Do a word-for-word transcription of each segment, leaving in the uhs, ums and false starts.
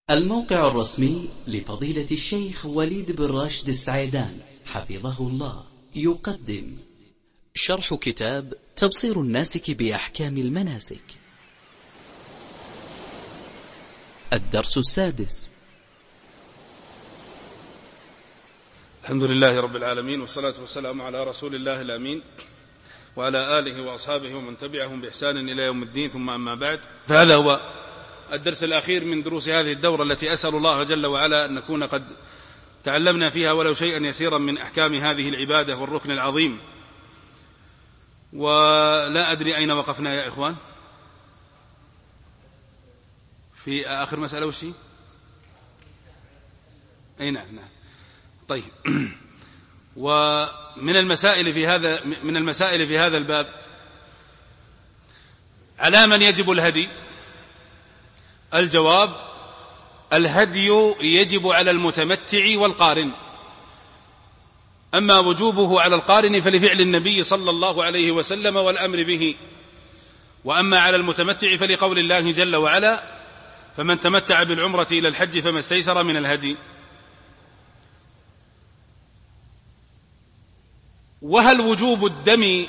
الموقع الرسمي لفضيلة الشيخ وليد بن راشد السعيدان حفظه الله يقدم شرح كتاب تبصير الناسك بأحكام المناسك. الدرس السادس. الحمد لله رب العالمين، والصلاة والسلام على رسول الله الأمين وعلى آله وأصحابه ومن تبعهم بإحسان إلى يوم الدين، ثم أما بعد، فهذا هو الدرس الأخير من دروس هذه الدورة التي أسأل الله جل وعلا أن نكون قد تعلمنا فيها ولو شيئا يسيرا من أحكام هذه العبادة والركن العظيم. ولا أدري أين وقفنا يا إخوان في آخر مسألة وشي أي نعم نعم طيب ومن المسائل في هذا من المسائل في هذا الباب، على من يجب الهدي؟ الجواب: الهدي يجب على المتمتع والقارن. أما وجوبه على القارن فلفعل النبي صلى الله عليه وسلم والأمر به، وأما على المتمتع فلقول الله جل وعلا: فمن تمتع بالعمرة إلى الحج فما استيسر من الهدي. وهل وجوب الدم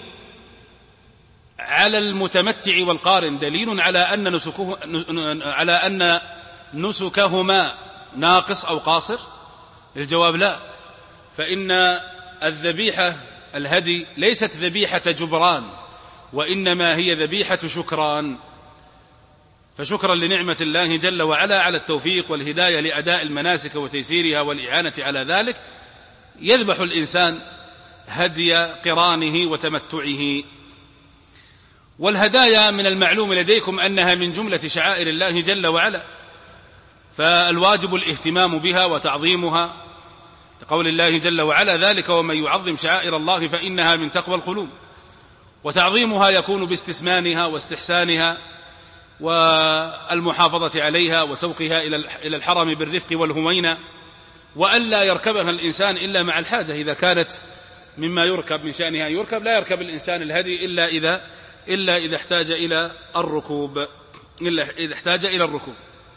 على المتمتع والقارن دليل على أن نسكه على أن نسكهما ناقص أو قاصر؟ الجواب: لا، فإن الذبيحة الهدي ليست ذبيحة جبران، وإنما هي ذبيحة شكران، فشكرا لنعمة الله جل وعلا على التوفيق والهداية لأداء المناسك وتيسيرها والإعانة على ذلك، يذبح الإنسان هدي قرانه وتمتعه. والهدايا من المعلوم لديكم أنها من جملة شعائر الله جل وعلا، فالواجب الاهتمام بها وتعظيمها، لقول الله جل وعلا: ذلك ومن يعظم شعائر الله فإنها من تقوى القلوب. وتعظيمها يكون باستثمانها واستحسانها والمحافظة عليها وسوقها إلى الحرم بالرفق والهمينة، وألا يركبها الإنسان إلا مع الحاجة. إذا كانت مما يركب من شأنها أن يركب، لا يركب الإنسان الهدي إلا إذا إلا إذا احتاج إلى الركوب إلا إذا احتاج إلى الركوب.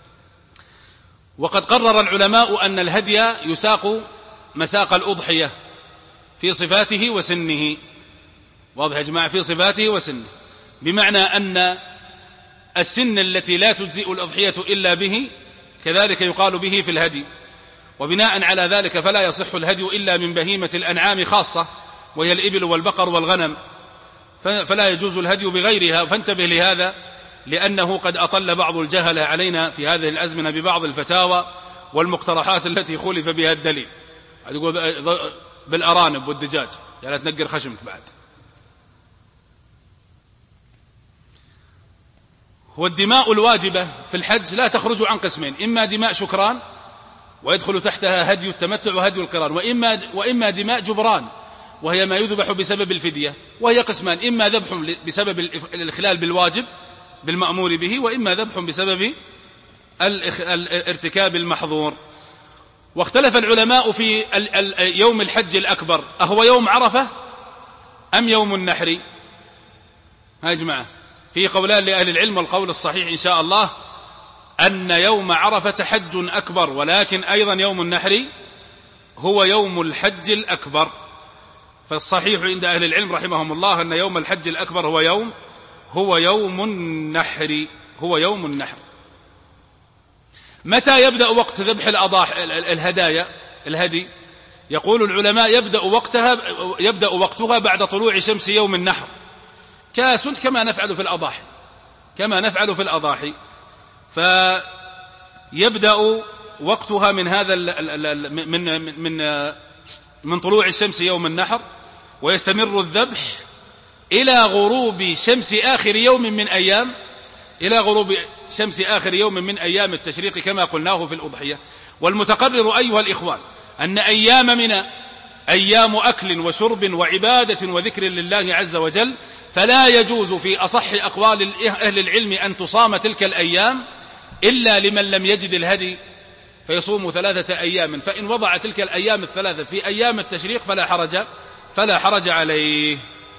وقد قرر العلماء أن الهدي يساق مساق الأضحية في صفاته وسنه. واضح يا جماعة؟ في صفاته وسنه، بمعنى أن السن التي لا تجزئ الأضحية إلا به كذلك يقال به في الهدي. وبناء على ذلك فلا يصح الهدي إلا من بهيمة الأنعام خاصة، وهي الإبل والبقر والغنم، فلا يجوز الهدي بغيرها. فانتبه لهذا، لأنه قد أطل بعض الجهلة علينا في هذه الأزمنة ببعض الفتاوى والمقترحات التي خلف بها الدليل. يقول بالأرانب والدجاج، يا لا تنقر خشمك بعد. والدماء الواجبة في الحج لا تخرج عن قسمين: إما دماء شكران ويدخل تحتها هدي التمتع وهدي القران، وإما, وإما دماء جبران وهي ما يذبح بسبب الفدية، وهي قسمان: إما ذبح بسبب الإخلال بالواجب بالمأمور به، وإما ذبح بسبب الارتكاب المحظور. واختلف العلماء في يوم الحج الأكبر، أهو يوم عرفة أم يوم النحر؟ ها جماعة، في قولان لأهل العلم، والقول الصحيح إن شاء الله أن يوم عرفة حج أكبر، ولكن أيضا يوم النحر هو يوم الحج الأكبر. فالصحيح عند أهل العلم رحمهم الله أن يوم الحج الأكبر هو يوم هو يوم النحر هو يوم النحر. متى يبدأ وقت ذبح الأضاحي الهدايا الهدي؟ يقول العلماء: يبدأ وقتها يبدأ وقتها بعد طلوع شمس يوم النحر، كاس كما نفعل في الأضاحي كما نفعل في الأضاحي فيبدأ وقتها من هذا من من من طلوع الشمس يوم النحر، ويستمر الذبح إلى غروب شمس آخر يوم من أيام إلى غروب شمس آخر يوم من أيام التشريق كما قلناه في الأضحية. والمتقرر أيها الإخوان أن أيام منى أيام أكل وشرب وعبادة وذكر لله عز وجل، فلا يجوز في أصح أقوال أهل العلم أن تصام تلك الأيام إلا لمن لم يجد الهدي فيصوم ثلاثة أيام. فإن وضع تلك الأيام الثلاثة في أيام التشريق فلا حرج فلا حرج عليه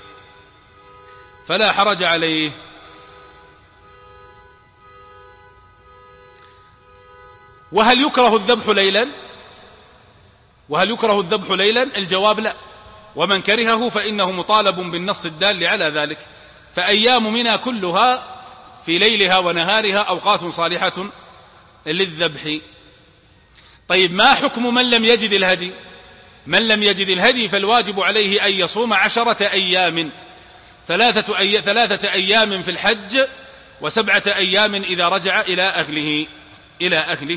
فلا حرج عليه وهل يكره الذبح ليلا؟ وهل يكره الذبح ليلا؟ الجواب لا، ومن كرهه فإنه مطالب بالنص الدال على ذلك. فأيام منى كلها في ليلها ونهارها أوقات صالحة للذبح. طيب ما حكم من لم يجد الهدي؟ من لم يجد الهدي فالواجب عليه أن يصوم عشرة أيام، ثلاثة, أي... ثلاثة أيام في الحج وسبعة أيام إذا رجع إلى أهله إلى أهله.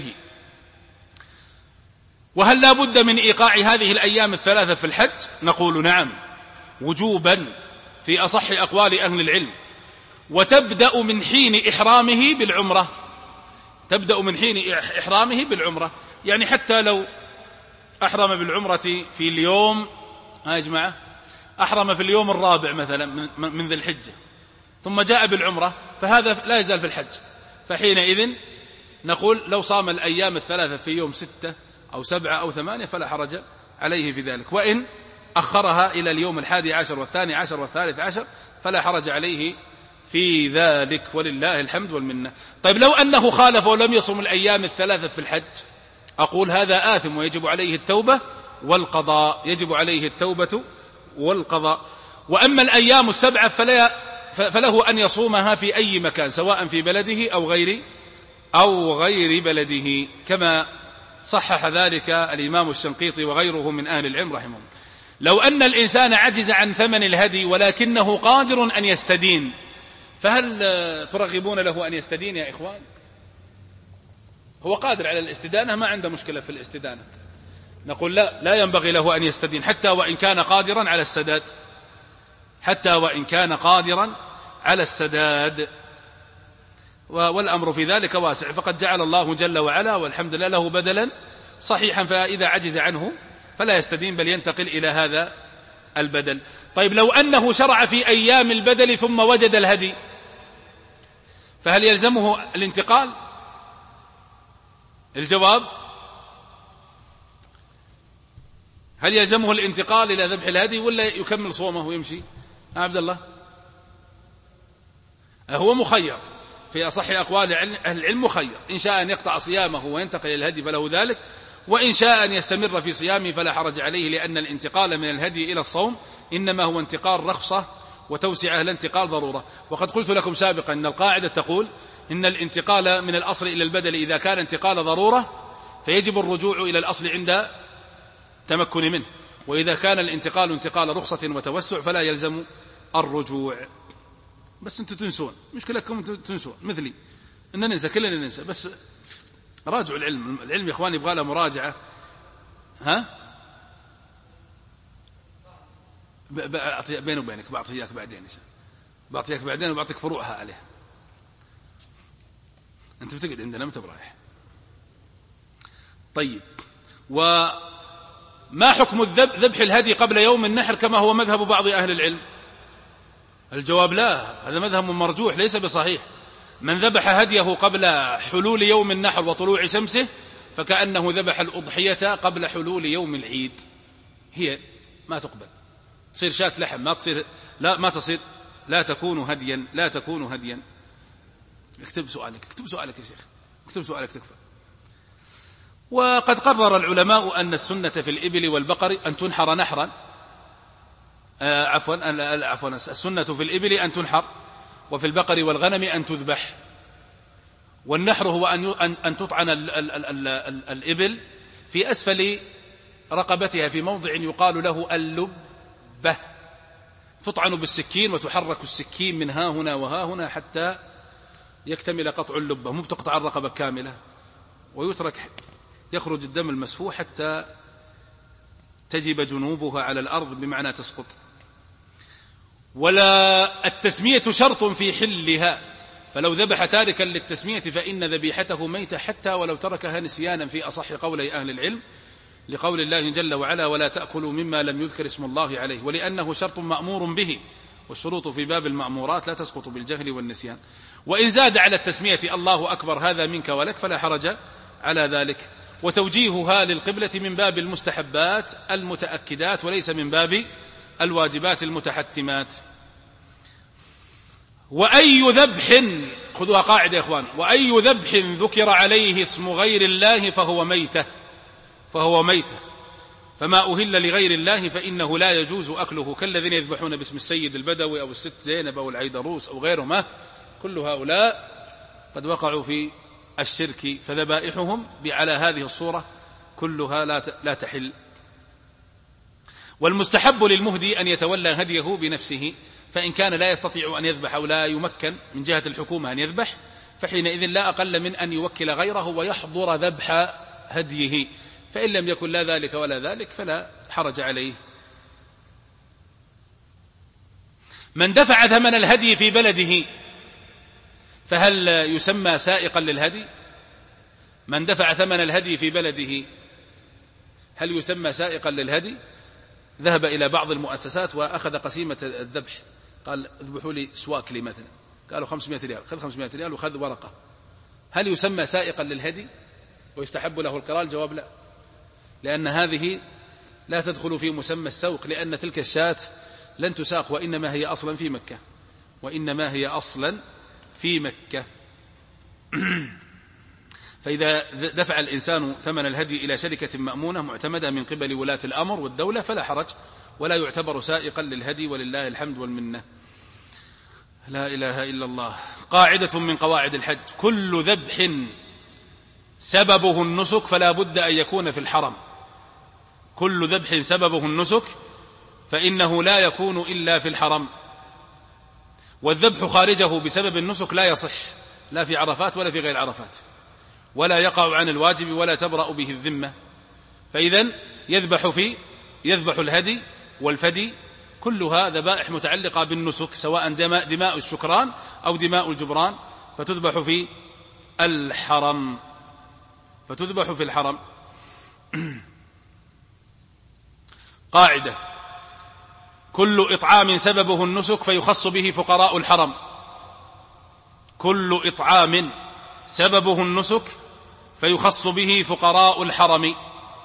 وهل لا بد من إيقاع هذه الأيام الثلاثة في الحج؟ نقول نعم وجوبا في أصح أقوال أهل العلم، وتبدأ من حين إحرامه بالعمرة، تبدأ من حين إحرامه بالعمرة. يعني حتى لو أحرم بالعمرة في اليوم ها يا جماعة أحرم في اليوم الرابع مثلا من ذي الحجة ثم جاء بالعمرة، فهذا لا يزال في الحج، فحينئذ نقول لو صام الأيام الثلاثة في يوم ستة أو سبعة أو ثمانية فلا حرج عليه في ذلك، وإن أخرها إلى اليوم الحادي عشر والثاني عشر والثالث عشر فلا حرج عليه في ذلك، ولله الحمد والمنة. طيب لو أنه خالف ولم يصم الأيام الثلاثة في الحج، أقول هذا آثم ويجب عليه التوبة والقضاء، يجب عليه التوبة والقضاء. وأما الأيام السبعة فلا فله أن يصومها في أي مكان سواء في بلده أو غير أو غير بلده، كما صحح ذلك الإمام الشنقيطي وغيره من أهل العلم رحمه الله. لو أن الإنسان عجز عن ثمن الهدي ولكنه قادر أن يستدين، فهل ترغبون له أن يستدين يا إخوان؟ هو قادر على الاستدانة، ما عنده مشكلة في الاستدانة، نقول لا لا ينبغي له أن يستدين حتى وإن كان قادرا على السداد، حتى وإن كان قادرا على السداد، والأمر في ذلك واسع، فقد جعل الله جل وعلا والحمد لله له بدلا صحيحا، فإذا عجز عنه فلا يستدين بل ينتقل إلى هذا البدل. طيب لو أنه شرع في أيام البدل ثم وجد الهدي فهل يلزمه الانتقال؟ الجواب هل يلزمه الانتقال إلى ذبح الهدي ولا يكمل صومه ويمشي؟ عبد الله هو مخير في أصح أقوال أهل العلم، مخير، إن شاء أن يقطع صيامه وينتقل إلى الهدي فله ذلك، وإن شاء أن يستمر في صيامه فلا حرج عليه، لأن الانتقال من الهدي إلى الصوم إنما هو انتقال رخصة وتوسعة لا انتقال ضرورة. وقد قلت لكم سابقا أن القاعدة تقول إن الانتقال من الأصل إلى البدل إذا كان انتقال ضرورة فيجب الرجوع إلى الأصل عند تمكن منه، وإذا كان الانتقال انتقال رخصة وتوسع فلا يلزم الرجوع. بس أنتم تنسون، مشكلتكم تنسون مثلي، إن ننسى كلنا ننسى، بس راجعوا العلم، العلم يا إخوان يبغى له مراجعة. ها بيني وبينك بعطيك بعدين، بعطيك بعدين وبعطيك فروعها عليه. أنت بتقعد عندنا متى برايح؟ طيب، وما حكم ذبح الهدي قبل يوم النحر كما هو مذهب بعض أهل العلم؟ الجواب لا، هذا مذهب مرجوح ليس بصحيح. من ذبح هديه قبل حلول يوم النحر وطلوع شمسه فكأنه ذبح الأضحية قبل حلول يوم العيد، هي ما تقبل، تصير شاة لحم، ما تصير لا ما تصير لا تكون هديا، لا تكون هديا. اكتب سؤالك، اكتب سؤالك يا شيخ، اكتب سؤالك تكفى. وقد قرر العلماء أن السنة في الإبل والبقر أن تنحر نحرا، آه عفوا عفوا السنة في الإبل أن تنحر، وفي البقر والغنم أن تذبح. والنحر هو أن أن تطعن ال ال ال ال ال الإبل في أسفل رقبتها في موضع يقال له اللبة، تطعن بالسكين وتحرك السكين من ها هنا وها هنا حتى يكتمل قطع اللبة، مو بتقطع الرقبة كاملة، ويترك يخرج الدم المسفوح حتى تجب جنوبها على الأرض بمعنى تسقط. ولا التسمية شرط في حلها، فلو ذبح تاركا للتسمية فإن ذبيحته ميتة حتى ولو تركها نسيانا في أصح قولي أهل العلم، لقول الله جل وعلا ولا تأكلوا مما لم يذكر اسم الله عليه، ولأنه شرط مأمور به، والشروط في باب المأمورات لا تسقط بالجهل والنسيان. وإن زاد على التسمية الله أكبر هذا منك ولك فلا حرج على ذلك. وتوجيهها للقبلة من باب المستحبات المتأكدات وليس من باب الواجبات المتحتمات. وأي ذبح خذوها قاعدة يا إخوان: وأي ذبح ذكر عليه اسم غير الله فهو ميتة فهو ميتة فما أهل لغير الله فإنه لا يجوز أكله، كالذين يذبحون باسم السيد البدوي أو الست زينب أو العيدروس أو غيرهما. كل هؤلاء قد وقعوا في الشرك، فذبائحهم على هذه الصورة كلها لا تحل. والمستحب للمهدي أن يتولى هديه بنفسه، فإن كان لا يستطيع أن يذبح أو لا يمكن من جهة الحكومة أن يذبح، فحينئذ لا أقل من أن يوكل غيره ويحضر ذبح هديه، فإن لم يكن لا ذلك ولا ذلك فلا حرج عليه. من دفع ثمن الهدي في بلده فهل يسمى سائقا للهدي؟ من دفع ثمن الهدي في بلده هل يسمى سائقا للهدي؟ ذهب إلى بعض المؤسسات وأخذ قسيمة الذبح، قال اذبحوا لي سواك لي مثلا، قالوا خمسمائة ريال، خذ خمسمائة ريال وخذ ورقة. هل يسمى سائقا للهدي ويستحب له القرار؟ الجواب لا، لأن هذه لا تدخل في مسمى السوق، لأن تلك الشاة لن تساق، وإنما هي أصلا في مكة وإنما هي أصلا في مكة فإذا دفع الإنسان ثمن الهدي إلى شركة مأمونة معتمدة من قبل ولاة الأمر والدولة فلا حرج، ولا يعتبر سائقا للهدي، ولله الحمد والمنة. لا إله إلا الله. قاعدة من قواعد الحج: كل ذبح سببه النسك فلا بد أن يكون في الحرم. كل ذبح سببه النسك فإنه لا يكون إلا في الحرم، والذبح خارجه بسبب النسك لا يصح، لا في عرفات ولا في غير عرفات، ولا يقع عن الواجب ولا تبرأ به الذمة. فإذن يذبح في يذبح الهدي والفدي كلها ذبائح متعلقة بالنسك، سواء دماء, دماء الشكران أو دماء الجبران، فتذبح في الحرم فتذبح في الحرم قاعدة: كل إطعام سببه النسك فيخص به فقراء الحرم. كل إطعام سببه النسك فيخص به فقراء الحرم،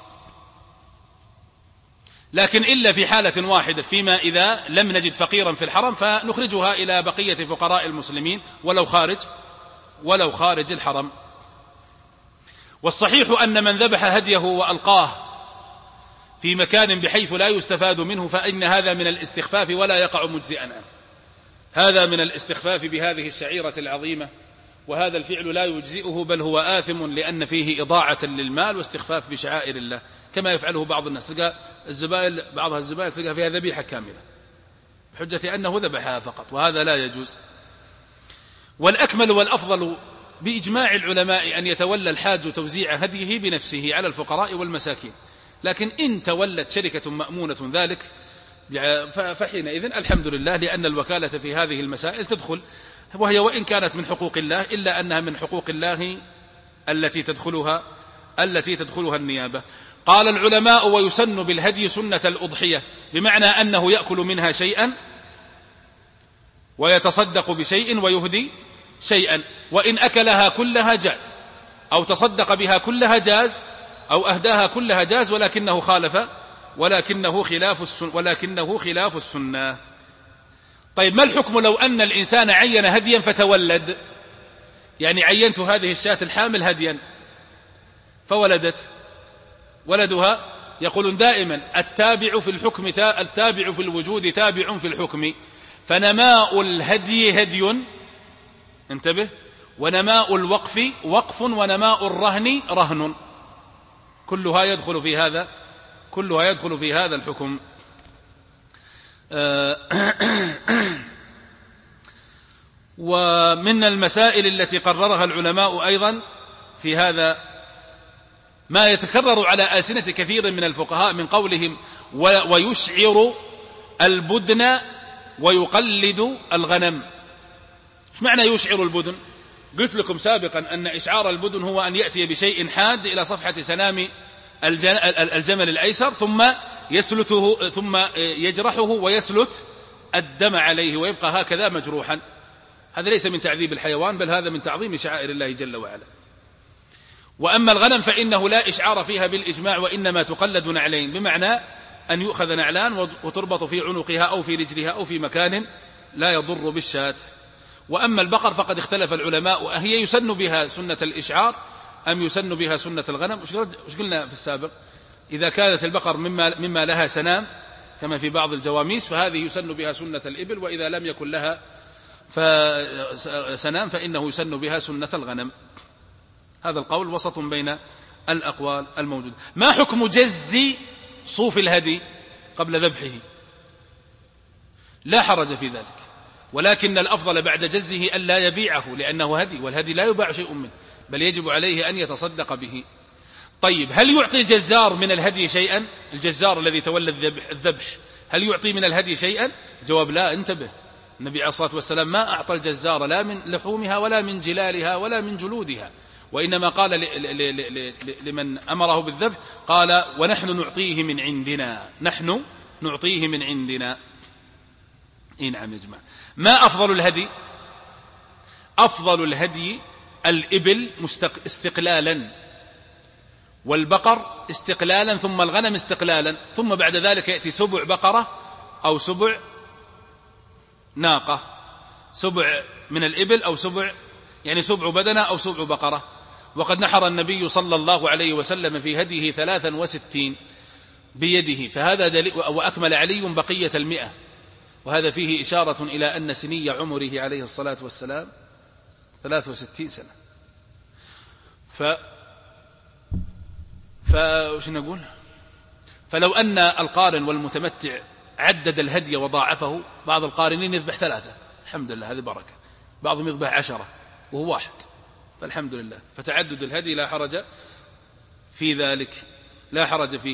لكن إلا في حالة واحدة، فيما إذا لم نجد فقيرا في الحرم فنخرجها إلى بقية فقراء المسلمين ولو خارج ولو خارج الحرم. والصحيح أن من ذبح هديه وألقاه في مكان بحيث لا يستفاد منه فإن هذا من الاستخفاف ولا يقع مجزئا عنه. هذا من الاستخفاف بهذه الشعيرة العظيمة، وهذا الفعل لا يجزئه بل هو آثم، لأن فيه إضاعة للمال واستخفاف بشعائر الله، كما يفعله بعض الناس. تلقى الزبائن بعضها الزبائن تلقى فيها ذبيحة كاملة بحجة أنه ذبحها فقط، وهذا لا يجوز. والأكمل والأفضل بإجماع العلماء أن يتولى الحاج توزيع هديه بنفسه على الفقراء والمساكين، لكن إن تولت شركة مأمونة ذلك فحينئذ الحمد لله، لأن الوكالة في هذه المسائل تدخل، وهي وإن كانت من حقوق الله إلا أنها من حقوق الله التي تدخلها التي تدخلها النيابة. قال العلماء: ويسن بالهدي سنة الأضحية، بمعنى أنه يأكل منها شيئا ويتصدق بشيء ويهدي شيئا، وإن أكلها كلها جاز، أو تصدق بها كلها جاز، أو أهداها كلها جاز، ولكنه خالف ولكنه خلاف السنة ولكنه خلاف السنة. طيب، ما الحكم لو أن الإنسان عين هديا فتولد؟ يعني عينت هذه الشاة الحامل هديا فولدت ولدها، يقولون دائما التابع في الحكم التابع في الوجود تابع في الحكم، فنماء الهدي هدي، انتبه، ونماء الوقف وقف، ونماء الرهن رهن، كلها يدخل في هذا كلها يدخل في هذا الحكم. ومن المسائل التي قررها العلماء أيضا في هذا ما يتكرر على ألسنة كثير من الفقهاء من قولهم: ويشعر البدن ويقلد الغنم. ايش معنى يشعر البدن؟ قلت لكم سابقا أن إشعار البدن هو أن يأتي بشيء حاد إلى صفحة سنام الجمل الأيسر، ثم يسلته ثم يجرحه ويسلت الدم عليه ويبقى هكذا مجروحا. هذا ليس من تعذيب الحيوان، بل هذا من تعظيم شعائر الله جل وعلا. وأما الغنم فإنه لا إشعار فيها بالإجماع، وإنما تقلد نعلين، بمعنى أن يؤخذ نعلان وتربط في عنقها أو في رجلها أو في مكان لا يضر بالشاة. وأما البقر فقد اختلف العلماء أهي يسن بها سنة الإشعار أم يسن بها سنة الغنم. وش قلنا في السابق؟ إذا كانت البقر مما, مما لها سنام كما في بعض الجواميس فهذه يسن بها سنة الإبل، وإذا لم يكن لها سنام فإنه يسن بها سنة الغنم. هذا القول وسط بين الأقوال الموجودة. ما حكم جز صوف الهدي قبل ذبحه؟ لا حرج في ذلك، ولكن الأفضل بعد جزه ألا يبيعه، لأنه هدي، والهدي لا يباع شيء منه، بل يجب عليه أن يتصدق به. طيب، هل يعطي الجزار من الهدي شيئا؟ الجزار الذي تولى الذبح, الذبح هل يعطي من الهدي شيئا؟ جواب لا. انتبه، النبي عليه الصلاة والسلام ما أعطى الجزار لا من لحومها ولا من جلالها ولا من جلودها، وإنما قال لمن أمره بالذبح قال ونحن نعطيه من عندنا، نحن نعطيه من عندنا. إيه نعم يا جماعة. ما أفضل الهدي؟ أفضل الهدي الإبل استقلالا، والبقر استقلالا، ثم الغنم استقلالا، ثم بعد ذلك يأتي سبع بقرة أو سبع ناقة، سبع من الإبل أو سبع يعني سبع بدنة أو سبع بقرة. وقد نحر النبي صلى الله عليه وسلم في هديه ثلاثا وستين بيده، فهذا دليل، وأكمل علي بقية المئة، وهذا فيه إشارة إلى أن سني عمره عليه الصلاة والسلام ثلاث وستين سنة. ف فوش نقول فلو أن القارن والمتمتع عدد الهدي وضاعفه، بعض القارنين يذبح ثلاثة، الحمد لله هذه بركة، بعضهم يذبح عشرة وهو واحد، فالحمد لله. فتعدد الهدي لا حرج في ذلك، لا حرج فيه.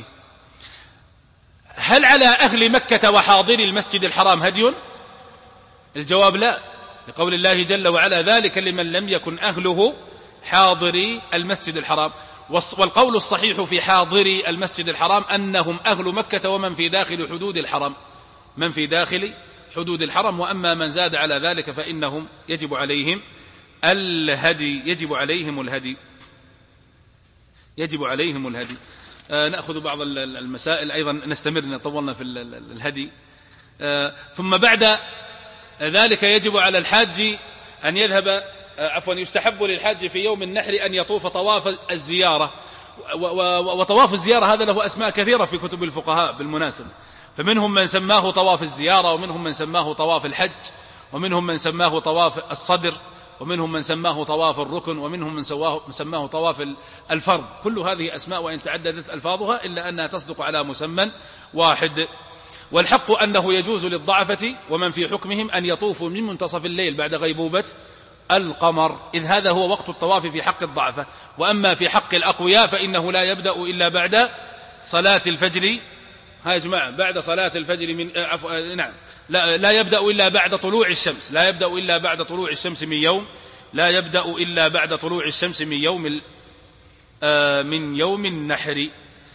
هل على أهل مكة وحاضري المسجد الحرام هدي؟ الجواب لا، لقول الله جل وعلا ذلك لمن لم يكن أهله حاضري المسجد الحرام. والقول الصحيح في حاضري المسجد الحرام أنهم أهل مكة ومن في داخل حدود الحرم، من في داخل حدود الحرم. وأما من زاد على ذلك فإنهم يجب عليهم الهدي، يجب عليهم الهدي، يجب عليهم الهدي. آه نأخذ بعض المسائل أيضا، نستمر، طولنا في الهدي. آه ثم بعد ذلك يجب على الحاج أن يذهب آه عفوا يستحب للحاج في يوم النحر أن يطوف طواف الزيارة. وطواف الزيارة هذا له أسماء كثيرة في كتب الفقهاء بالمناسبة، فمنهم من سماه طواف الزيارة، ومنهم من سماه طواف الحج، ومنهم من سماه طواف الصدر، ومنهم من سماه طواف الركن، ومنهم من سماه طواف الفرض. كل هذه أسماء وإن تعددت ألفاظها إلا أنها تصدق على مسمى واحد. والحق أنه يجوز للضعفة ومن في حكمهم أن يطوفوا من منتصف الليل بعد غيبوبة القمر، إذ هذا هو وقت الطواف في حق الضعفة. وأما في حق الأقوياء فإنه لا يبدأ إلا بعد صلاة الفجر. ها يا جماعة، بعد صلاة الفجر من عفو نعم لا, لا يبدأ إلا بعد طلوع الشمس، لا يبدأ إلا بعد طلوع الشمس من يوم لا يبدأ إلا بعد طلوع الشمس من يوم آه من يوم النحر.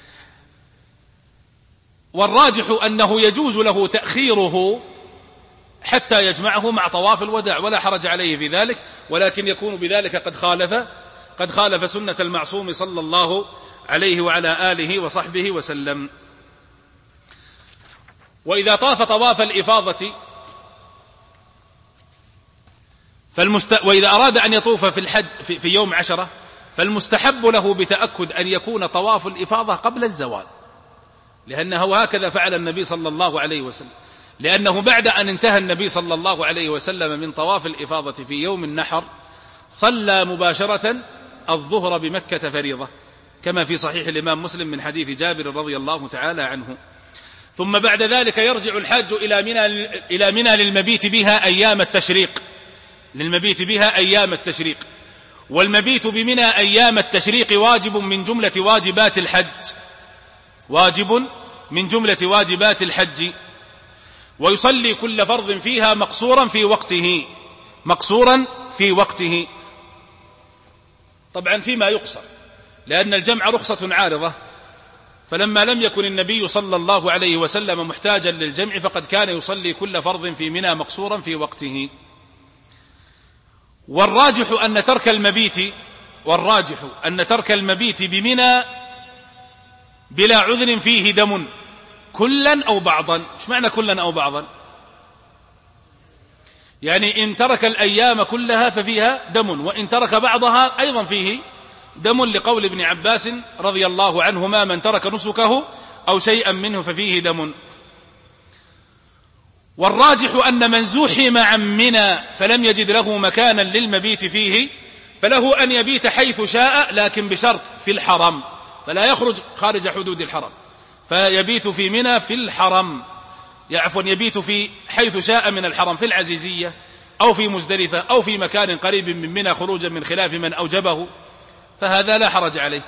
والراجح أنه يجوز له تأخيره حتى يجمعه مع طواف الوداع، ولا حرج عليه في ذلك، ولكن يكون بذلك قد خالف قد خالف سنة المعصوم صلى الله عليه وعلى آله وصحبه وسلم. وإذا طاف طواف الإفاضة فالمست... وإذا أراد أن يطوف في الحج في, في يوم عشرة فالمستحب له بتأكد أن يكون طواف الإفاضة قبل الزوال، لأنه هكذا فعل النبي صلى الله عليه وسلم، لأنه بعد أن انتهى النبي صلى الله عليه وسلم من طواف الإفاضة في يوم النحر صلى مباشرة الظهر بمكة فريضة، كما في صحيح الإمام مسلم من حديث جابر رضي الله تعالى عنه. ثم بعد ذلك يرجع الحاج إلى منى إلى منى للمبيت بها أيام التشريق للمبيت بها أيام التشريق والمبيت بمنى أيام التشريق واجب من جملة واجبات الحج واجب من جملة واجبات الحج ويصلي كل فرض فيها مقصورا في وقته مقصورا في وقته طبعا فيما يقصر، لأن الجمع رخصة عارضة، فلما لم يكن النبي صلى الله عليه وسلم محتاجا للجمع فقد كان يصلي كل فرض في منى مقصورا في وقته. والراجح أن ترك المبيت والراجح أن ترك المبيت بمنى بلا عذر فيه دم كلا أو بعضا. ايش معنى كلا أو بعضا؟ يعني إن ترك الأيام كلها ففيها دم، وإن ترك بعضها أيضا فيه دم، لقول ابن عباس رضي الله عنهما: من ترك نسكه أو شيئا منه ففيه دم. والراجح أن من زحم عن منى فلم يجد له مكانا للمبيت فيه فله أن يبيت حيث شاء، لكن بشرط في الحرم، فلا يخرج خارج حدود الحرم، فيبيت في منى في الحرم، يعفوا يبيت في حيث شاء من الحرم، في العزيزية أو في مزدلفة أو في مكان قريب من منى، خروجا من خلاف من أوجبه، فهذا لا حرج عليه.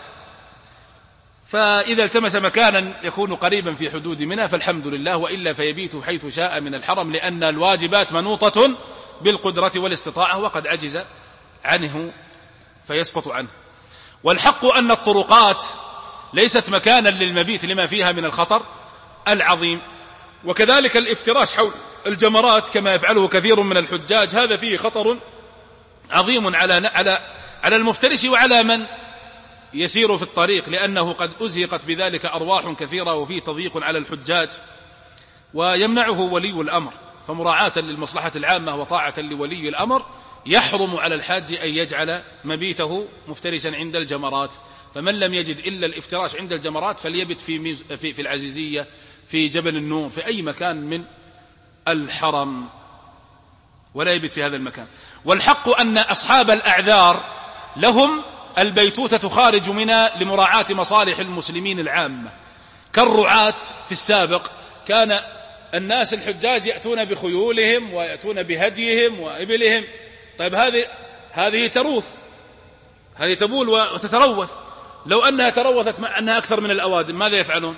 فإذا التمس مكانا يكون قريبا في حدود منى فالحمد لله، وإلا فيبيت حيث شاء من الحرم، لأن الواجبات منوطة بالقدرة والاستطاعة، وقد عجز عنه فيسقط عنه. والحق أن الطرقات ليست مكانا للمبيت لما فيها من الخطر العظيم، وكذلك الافتراش حول الجمرات كما يفعله كثير من الحجاج، هذا فيه خطر عظيم على على على المفترش وعلى من يسير في الطريق، لأنه قد أزهقت بذلك أرواح كثيرة، وفيه تضييق على الحجاج ويمنعه ولي الأمر. فمراعاة للمصلحة العامة وطاعة لولي الأمر يحرم على الحاج أن يجعل مبيته مفترشا عند الجمرات. فمن لم يجد إلا الافتراش عند الجمرات فليبت في, في, في العزيزية، في جبل النور، في أي مكان من الحرم، ولا يبت في هذا المكان. والحق أن أصحاب الأعذار لهم البيتوتة خارج منى لمراعاة مصالح المسلمين العامة، كالرعاة في السابق كان الناس الحجاج يأتون بخيولهم ويأتون بهديهم وإبلهم. طيب هذه هذه تروث، هذه تبول وتتروث، لو أنها تروثت مع أنها أكثر من الأوادم ماذا يفعلون؟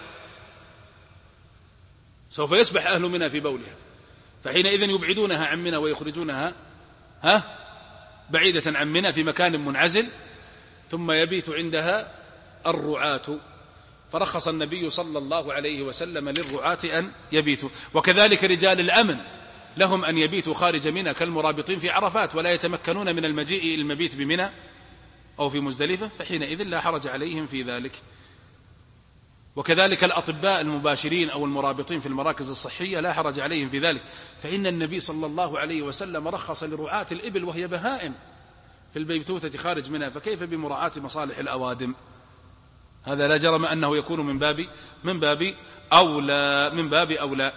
سوف يسبح أهل منى في بولها، فحينئذ يبعدونها عن منى ويخرجونها ها بعيدة عن منى في مكان منعزل، ثم يبيت عندها الرعاة. فرخص النبي صلى الله عليه وسلم للرعاة أن يبيتوا. وكذلك رجال الأمن لهم أن يبيتوا خارج منى كالمرابطين في عرفات، ولا يتمكنون من المجيء المبيت بمنى أو في مزدلفة، فحينئذ لا حرج عليهم في ذلك. وكذلك الأطباء المباشرين أو المرابطين في المراكز الصحية لا حرج عليهم في ذلك، فإن النبي صلى الله عليه وسلم رخص لرعاة الإبل وهي بهائم في البيتوتة خارج منها، فكيف بمراعاة مصالح الأوادم؟ هذا لا جرم أنه يكون من باب من باب أولى من باب أولى.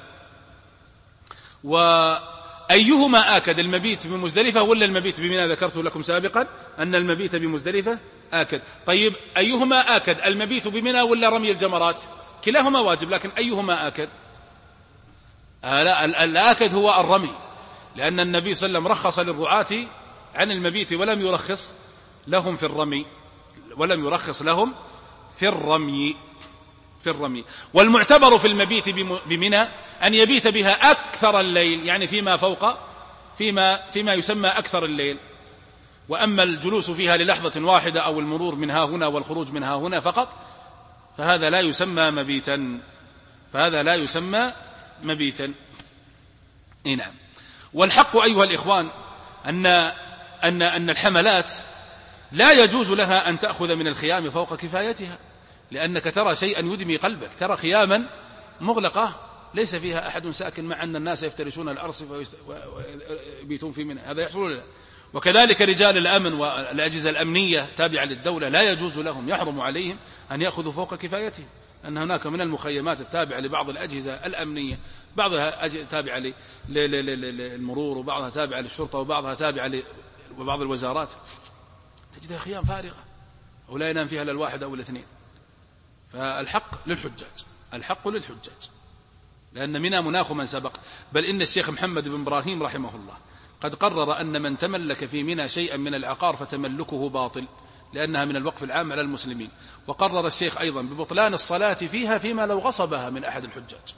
وأيهما آكد، المبيت بمزدلفة ولا المبيت بمنى؟ ذكرت لكم سابقا أن المبيت بمزدلفة آكد. طيب أيهما آكد، المبيت بمنى ولا رمي الجمرات؟ كلاهما واجب، لكن أيهما آكد؟ آه الآكد هو الرمي، لأن النبي صلى الله عليه وسلم رخص للرعاة عن المبيت ولم يرخص لهم في الرمي ولم يرخص لهم في الرمي في الرمي. والمعتبر في المبيت بمنى أن يبيت بها أكثر الليل، يعني فيما فوق فيما فيما يسمى أكثر الليل. وأما الجلوس فيها للحظة واحدة أو المرور منها هنا والخروج منها هنا فقط فهذا لا يسمى مبيتا فهذا لا يسمى مبيتا إيه نعم. والحق أيها الإخوان أن أن أن الحملات لا يجوز لها أن تأخذ من الخيام فوق كفايتها، لأنك ترى شيئا يدمي قلبك، ترى خياما مغلقة ليس فيها أحد ساكن، مع أن الناس يفترشون الأرصفة ويبيتون في منها، هذا يحصل له. وكذلك رجال الأمن والأجهزة الأمنية تابعة للدولة لا يجوز لهم، يحرم عليهم أن يأخذوا فوق كفايتهم، أن هناك من المخيمات التابعة لبعض الأجهزة الأمنية، بعضها تابعة للمرور وبعضها تابعة للشرطة وبعضها تابعة لبعض الوزارات، تجدها خيام فارغة أو لا ينام فيها إلا الواحد أو الاثنين. فالحق للحجاج الحق للحجاج لأن منى مناخ من سبق. بل إن الشيخ محمد بن إبراهيم رحمه الله قد قرر أن من تملك في منى شيئا من العقار فتملكه باطل، لأنها من الوقف العام على المسلمين. وقرر الشيخ أيضا ببطلان الصلاة فيها فيما لو غصبها من أحد الحجاج،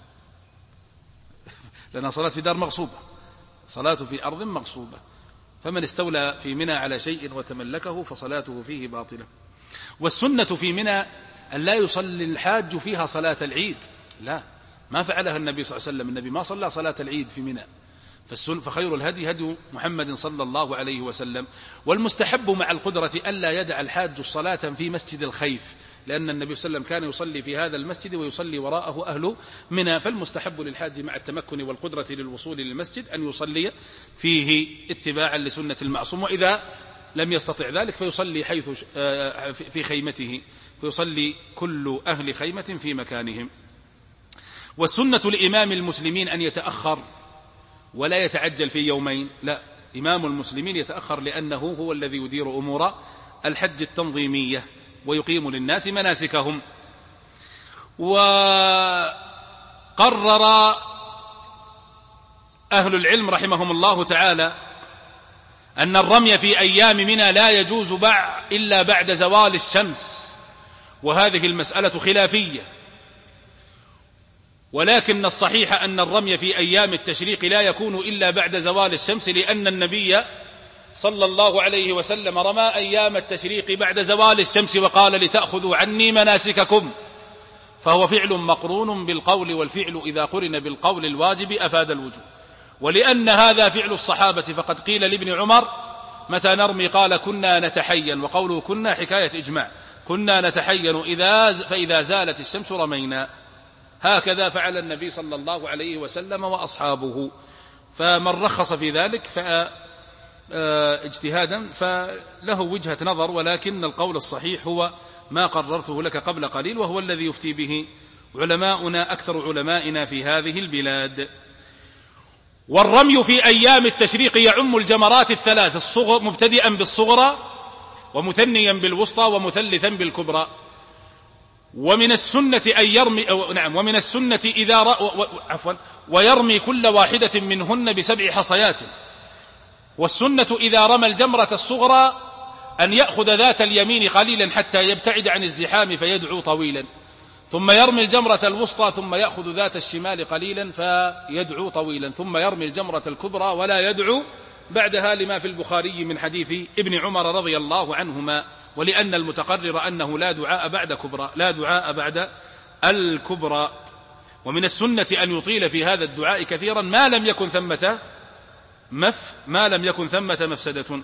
لأنها صلاة في دار مغصوبة، صلاة في أرض مغصوبة، فمن استولى في منى على شيء وتملكه فصلاته فيه باطلة. والسنة في منى أن لا يصلي الحاج فيها صلاة العيد، لا، ما فعلها النبي صلى الله عليه وسلم، النبي ما صلى صلاة العيد في منى. فخير الهدي هدي محمد صلى الله عليه وسلم. والمستحب مع القدرة ألا يدع الحاج الصلاة في مسجد الخيف، لأن النبي صلى الله عليه وسلم كان يصلي في هذا المسجد ويصلي وراءه أهل منى، فالمستحب للحاج مع التمكن والقدرة للوصول للمسجد أن يصلي فيه اتباعا لسنة المعصوم، وإذا لم يستطع ذلك فيصلي حيث في خيمته، فيصلي كل أهل خيمة في مكانهم. والسنة لإمام المسلمين أن يتأخر ولا يتعجل في يومين، لا، إمام المسلمين يتأخر لأنه هو الذي يدير أمور الحج التنظيمية ويقيم للناس مناسكهم. وقرر أهل العلم رحمهم الله تعالى أن الرمي في أيام منى لا يجوز بع إلا بعد زوال الشمس، وهذه المسألة خلافية، ولكن الصحيح أن الرمي في أيام التشريق لا يكون إلا بعد زوال الشمس، لأن النبي صلى الله عليه وسلم رمى أيام التشريق بعد زوال الشمس وقال لتأخذوا عني مناسككم، فهو فعل مقرون بالقول، والفعل إذا قرن بالقول الواجب أفاد الوجوب. ولأن هذا فعل الصحابة فقد قيل لابن عمر متى نرمي؟ قال كنا نتحين، وقوله كنا حكاية إجماع، كنا نتحين إذا فإذا زالت الشمس رمينا. هكذا فعل النبي صلى الله عليه وسلم وأصحابه، فمن رخص في ذلك فاجتهادا فله وجهة نظر، ولكن القول الصحيح هو ما قررته لك قبل قليل، وهو الذي يفتي به علماؤنا أكثر علمائنا في هذه البلاد. والرمي في أيام التشريق يعم الجمرات الثلاث الصغر مبتدئا بالصغرى ومثنيا بالوسطى ومثلثا بالكبرى. ومن السنة أن يرمي نعم ومن السنة إذا رأ عفوا ويرمي كل واحدة منهن بسبع حصيات. والسنة إذا رمى الجمرة الصغرى أن يأخذ ذات اليمين قليلا حتى يبتعد عن الزحام فيدعو طويلا، ثم يرمي الجمرة الوسطى ثم يأخذ ذات الشمال قليلا فيدعو طويلا، ثم يرمي الجمرة الكبرى ولا يدعو بعدها، لما في البخاري من حديث ابن عمر رضي الله عنهما. ولأن المتقرر أنه لا دعاء بعد كبرى لا دعاء بعد الكبرى. ومن السنة أن يطيل في هذا الدعاء كثيرا ما لم يكن ثمة مف ما لم يكن ثمة مفسدة.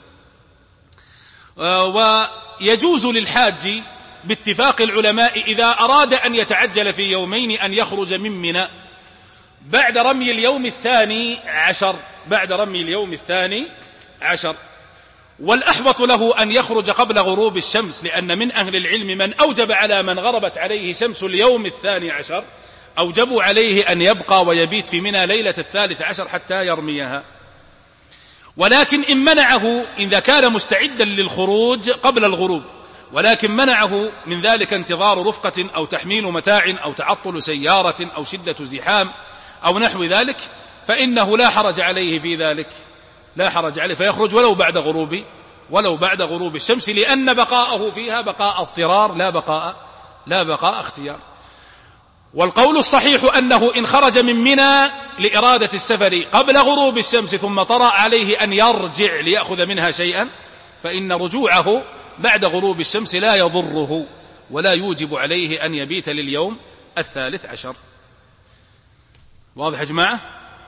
ويجوز للحاج باتفاق العلماء إذا أراد أن يتعجل في يومين أن يخرج من منى بعد رمي اليوم الثاني عشر بعد رمي اليوم الثاني عشر والأحوط له أن يخرج قبل غروب الشمس، لأن من أهل العلم من أوجب على من غربت عليه شمس اليوم الثاني عشر أوجبوا عليه أن يبقى ويبيت في منى ليلة الثالث عشر حتى يرميها. ولكن إن منعه إذا كان مستعدا للخروج قبل الغروب، ولكن منعه من ذلك انتظار رفقة أو تحميل متاع أو تعطل سيارة أو شدة زحام أو نحو ذلك، فإنه لا حرج عليه في ذلك لا حرج عليه فيخرج ولو بعد غروب ولو بعد غروب الشمس، لأن بقاءه فيها بقاء اضطرار لا بقاء لا بقاء اختيار. والقول الصحيح أنه إن خرج من منى لإرادة السفر قبل غروب الشمس ثم طرأ عليه أن يرجع ليأخذ منها شيئا، فإن رجوعه بعد غروب الشمس لا يضره ولا يوجب عليه أن يبيت لليوم الثالث عشر. واضح يا جماعة؟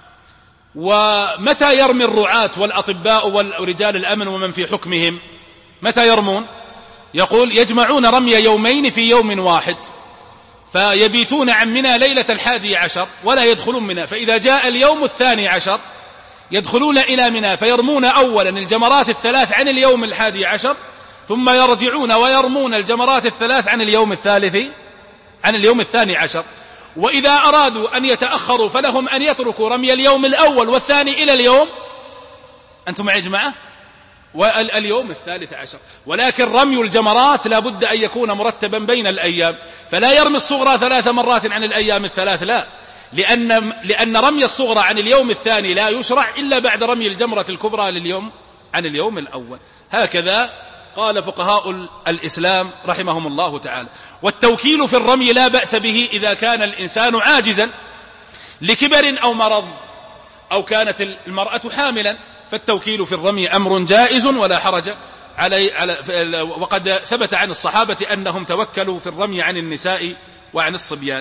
ومتى يرمي الرعاة والأطباء ورجال الأمن ومن في حكمهم؟ متى يرمون؟ يقول يجمعون رمي يومين في يوم واحد، فيبيتون عن منى ليلة الحادي عشر ولا يدخلون منى، فإذا جاء اليوم الثاني عشر يدخلون إلى منى فيرمون أولا الجمرات الثلاث عن اليوم الحادي عشر، ثم يرجعون ويرمون الجمرات الثلاث عن اليوم الثالث عن اليوم الثاني عشر. وإذا أرادوا أن يتأخروا فلهم أن يتركوا رمي اليوم الأول والثاني إلى اليوم أنتم معي يا جماعة واليوم الثالث عشر. ولكن رمي الجمرات لا بد أن يكون مرتبا بين الأيام، فلا يرمي الصغرى ثلاث مرات عن الأيام الثلاث، لا، لأن, لأن رمي الصغرى عن اليوم الثاني لا يشرع إلا بعد رمي الجمرة الكبرى لليوم عن اليوم الأول. هكذا قال فقهاء الإسلام رحمهم الله تعالى. والتوكيل في الرمي لا بأس به إذا كان الإنسان عاجزا لكبر أو مرض أو كانت المرأة حاملا، فالتوكيل في الرمي أمر جائز ولا حرج علي على. وقد ثبت عن الصحابة أنهم توكلوا في الرمي عن النساء وعن الصبيان.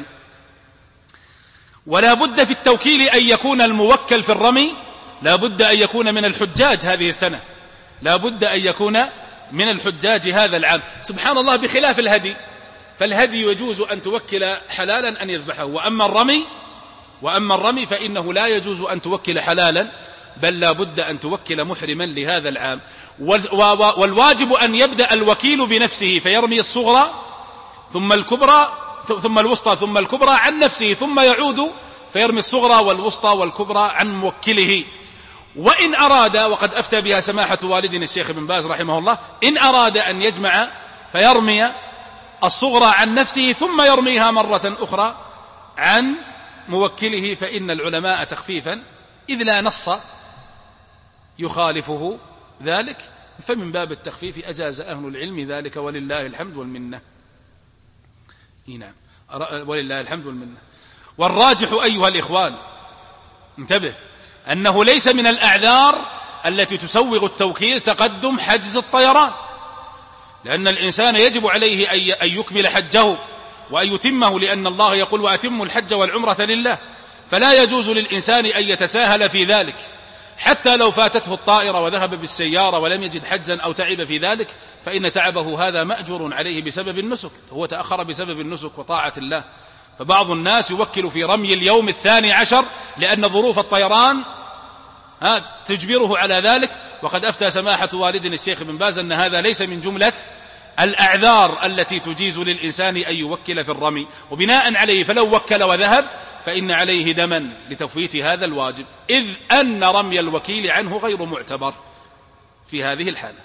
ولا بد في التوكيل أن يكون الموكل في الرمي لا بد أن يكون من الحجاج هذه السنة، لا بد أن يكون من الحجاج هذا العام. سبحان الله، بخلاف الهدي فالهدي يجوز أن توكل حلالا أن يذبحه. وأما الرمي وأما الرمي فإنه لا يجوز أن توكل حلالا، بل لا بد أن توكل محرما لهذا العام. والواجب أن يبدأ الوكيل بنفسه فيرمي الصغرى ثم الكبرى ثم الوسطى ثم الكبرى عن نفسه، ثم يعود فيرمي الصغرى والوسطى والكبرى عن موكله. وإن أراد، وقد أفتى بها سماحة والدنا الشيخ ابن باز رحمه الله، إن أراد أن يجمع فيرمي الصغرى عن نفسه ثم يرميها مرة أخرى عن موكله، فإن العلماء تخفيفا إذ لا نص يخالفه ذلك، فمن باب التخفيف أجاز أهل العلم ذلك، ولله الحمد والمنة. نعم، ولله الحمد والمنة. والراجح أيها الإخوان، انتبه، أنه ليس من الأعذار التي تسوغ التوكيل تقدم حجز الطيران، لأن الإنسان يجب عليه أن يكمل حجه وأن يتمه، لأن الله يقول وأتموا الحج والعمرة لله، فلا يجوز للإنسان أن يتساهل في ذلك، حتى لو فاتته الطائرة وذهب بالسيارة ولم يجد حجزا أو تعب في ذلك، فإن تعبه هذا مأجور عليه بسبب النسك، هو تأخر بسبب النسك وطاعة الله. فبعض الناس يوكل في رمي اليوم الثاني عشر لأن ظروف الطيران تجبره على ذلك، وقد أفتى سماحة والدنا الشيخ ابن باز أن هذا ليس من جملة الأعذار التي تجيز للإنسان أن يوكل في الرمي، وبناء عليه فلو وكل وذهب فإن عليه دما لتفويت هذا الواجب، إذ أن رمي الوكيل عنه غير معتبر في هذه الحالة.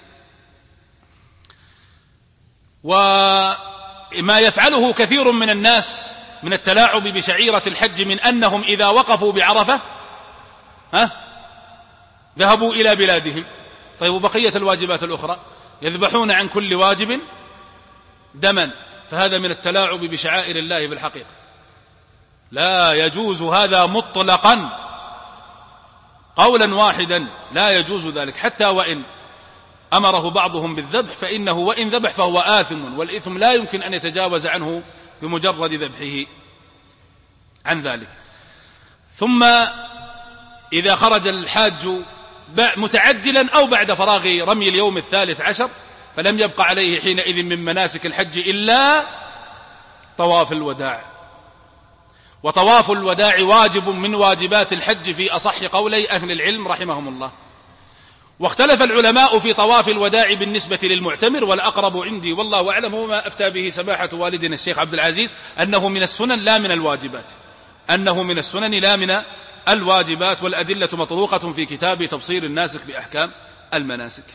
وما يفعله كثير من الناس من التلاعب بشعيرة الحج من أنهم إذا وقفوا بعرفة ها ذهبوا إلى بلادهم، طيب وبقية الواجبات الأخرى يذبحون عن كل واجب دما، فهذا من التلاعب بشعائر الله في الحقيقة، لا يجوز هذا مطلقا قولا واحدا، لا يجوز ذلك، حتى وإن أمره بعضهم بالذبح فإنه وإن ذبح فهو آثم، والإثم لا يمكن أن يتجاوز عنه بمجرد ذبحه عن ذلك. ثم إذا خرج الحاج متعجلا أو بعد فراغ رمي اليوم الثالث عشر فلم يبقى عليه حينئذ من مناسك الحج إلا طواف الوداع، وطواف الوداع واجب من واجبات الحج في أصح قولي أهل العلم رحمهم الله. واختلف العلماء في طواف الوداع بالنسبة للمعتمر، والأقرب عندي والله أعلم وما أفتى به سماحة والدنا الشيخ عبد العزيز أنه من السنن لا من الواجبات، أنه من السنن لا من الواجبات، والأدلة مطروقة في كتاب تبصير الناسك بأحكام المناسك.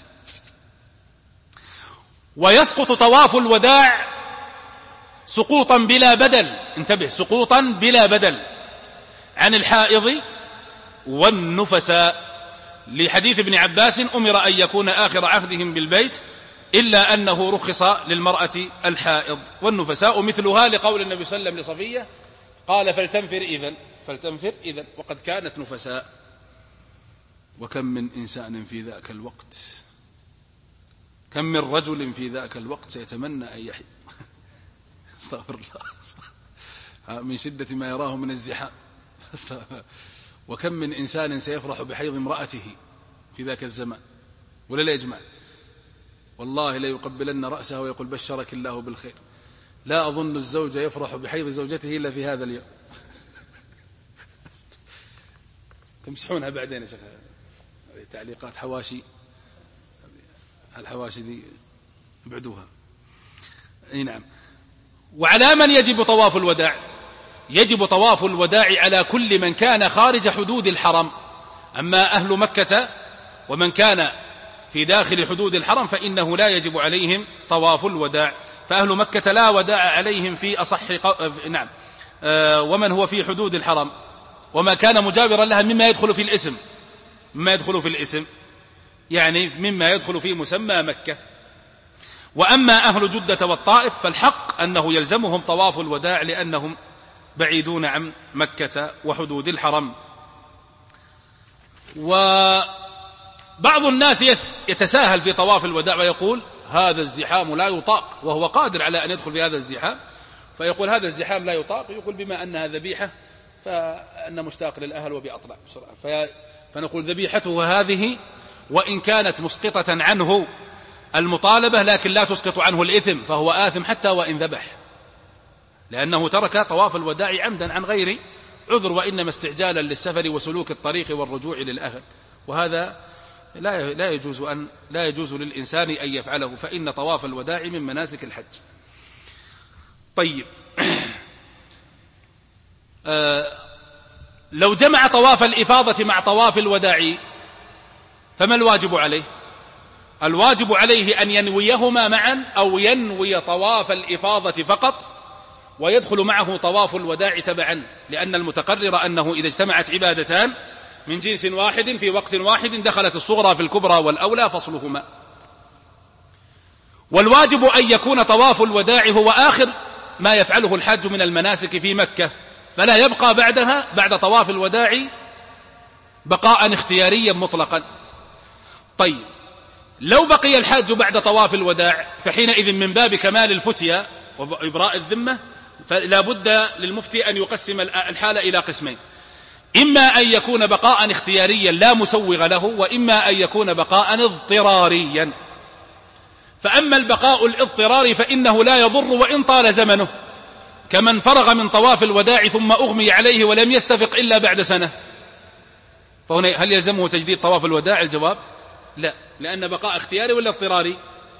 ويسقط طواف الوداع سقوطا بلا بدل، انتبه، سقوطا بلا بدل عن الحائض والنفساء، لحديث ابن عباس أمر أن يكون آخر عهدهم بالبيت، إلا أنه رخص للمرأة الحائض والنفساء مثلها، لقول النبي صلى الله عليه وسلم لصفية قال فلتنفر إذن فلتنفر إذن وقد كانت نفساء. وكم من إنسان في ذاك الوقت، كم من رجل في ذاك الوقت سيتمنى أن يحيض استغفر الله من شدة ما يراه من الزحام. وكم من إنسان سيفرح بحيض امرأته في ذاك الزمان، ولا لا يجمع، والله لا يقبلن رأسه ويقول بشرك الله بالخير. لا أظن الزوج يفرح بحيض زوجته إلا في هذا اليوم. تمسحونها بعدين يا شيخ، تعليقات حواشي، الحواشي دي ابعدوها. اي نعم. وعلى من يجب طواف الوداع؟ يجب طواف الوداع على كل من كان خارج حدود الحرم، أما أهل مكة ومن كان في داخل حدود الحرم فإنه لا يجب عليهم طواف الوداع، فأهل مكة لا وداع عليهم في أصح قو... نعم آه ومن هو في حدود الحرم وما كان مجاورا لها مما يدخل في الاسم، مما يدخل في الاسم يعني مما يدخل في مسمى مكة. وأما أهل جدة والطائف فالحق أنه يلزمهم طواف الوداع لأنهم بعيدون عن مكة وحدود الحرم. وبعض الناس يتساهل في طواف الوداع ويقول هذا الزحام لا يطاق، وهو قادر على أن يدخل في هذا الزحام، فيقول هذا الزحام لا يطاق، يقول بما أنها ذبيحة فأنا مشتاق للأهل وبأطلع بسرعة، فنقول ذبيحته هذه وإن كانت مسقطة عنه المطالبة لكن لا تسقط عنه الإثم، فهو آثم حتى وإن ذبح، لأنه ترك طواف الوداع عمدا عن غير عذر، وإنما استعجالا للسفر وسلوك الطريق والرجوع للأهل، وهذا لا لا يجوز أن لا يجوز للإنسان أن يفعله، فإن طواف الوداع من مناسك الحج. طيب، آه لو جمع طواف الإفاضة مع طواف الوداع فما الواجب عليه؟ الواجب عليه أن ينويهما معا، أو ينوي طواف الإفاضة فقط ويدخل معه طواف الوداع تبعا، لأن المتقرر أنه إذا اجتمعت عبادتان من جنس واحد في وقت واحد دخلت الصغرى في الكبرى، والأولى فصلهما. والواجب أن يكون طواف الوداع هو آخر ما يفعله الحاج من المناسك في مكة، فلا يبقى بعدها بعد طواف الوداع بقاء اختياريا مطلقا. طيب، لو بقي الحاج بعد طواف الوداع فحينئذ من باب كمال الفتية وإبراء الذمة فلا بد للمفتي أن يقسم الحالة إلى قسمين: إما أن يكون بقاء اختياريا لا مسوغ له، وإما أن يكون بقاء اضطراريا. فأما البقاء الاضطراري فإنه لا يضر وإن طال زمنه، كمن فرغ من طواف الوداع ثم أغمي عليه ولم يستفق إلا بعد سنة، فهنا هل يلزمه تجديد طواف الوداع؟ الجواب لا، لأن بقاء اختياري ولا اضطراري.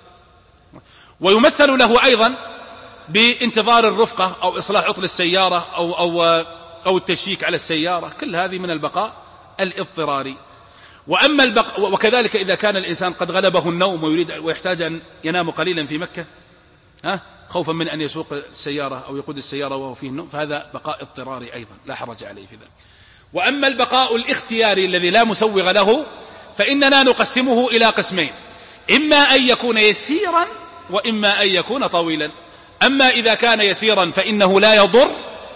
ويمثل له أيضا بانتظار الرفقة أو إصلاح عطل السيارة أو, أو, أو التشيك على السيارة، كل هذه من البقاء الاضطراري. وأما البقاء، وكذلك إذا كان الإنسان قد غلبه النوم ويريد ويحتاج أن ينام قليلا في مكة ها خوفا من أن يسوق السيارة أو يقود السيارة وهو فيه النوم، فهذا بقاء اضطراري أيضا لا حرج عليه في ذلك. وأما البقاء الاختياري الذي لا مسوغ له فإننا نقسمه إلى قسمين: إما أن يكون يسيرا وإما أن يكون طويلا. أما إذا كان يسيرا فإنه لا يضر،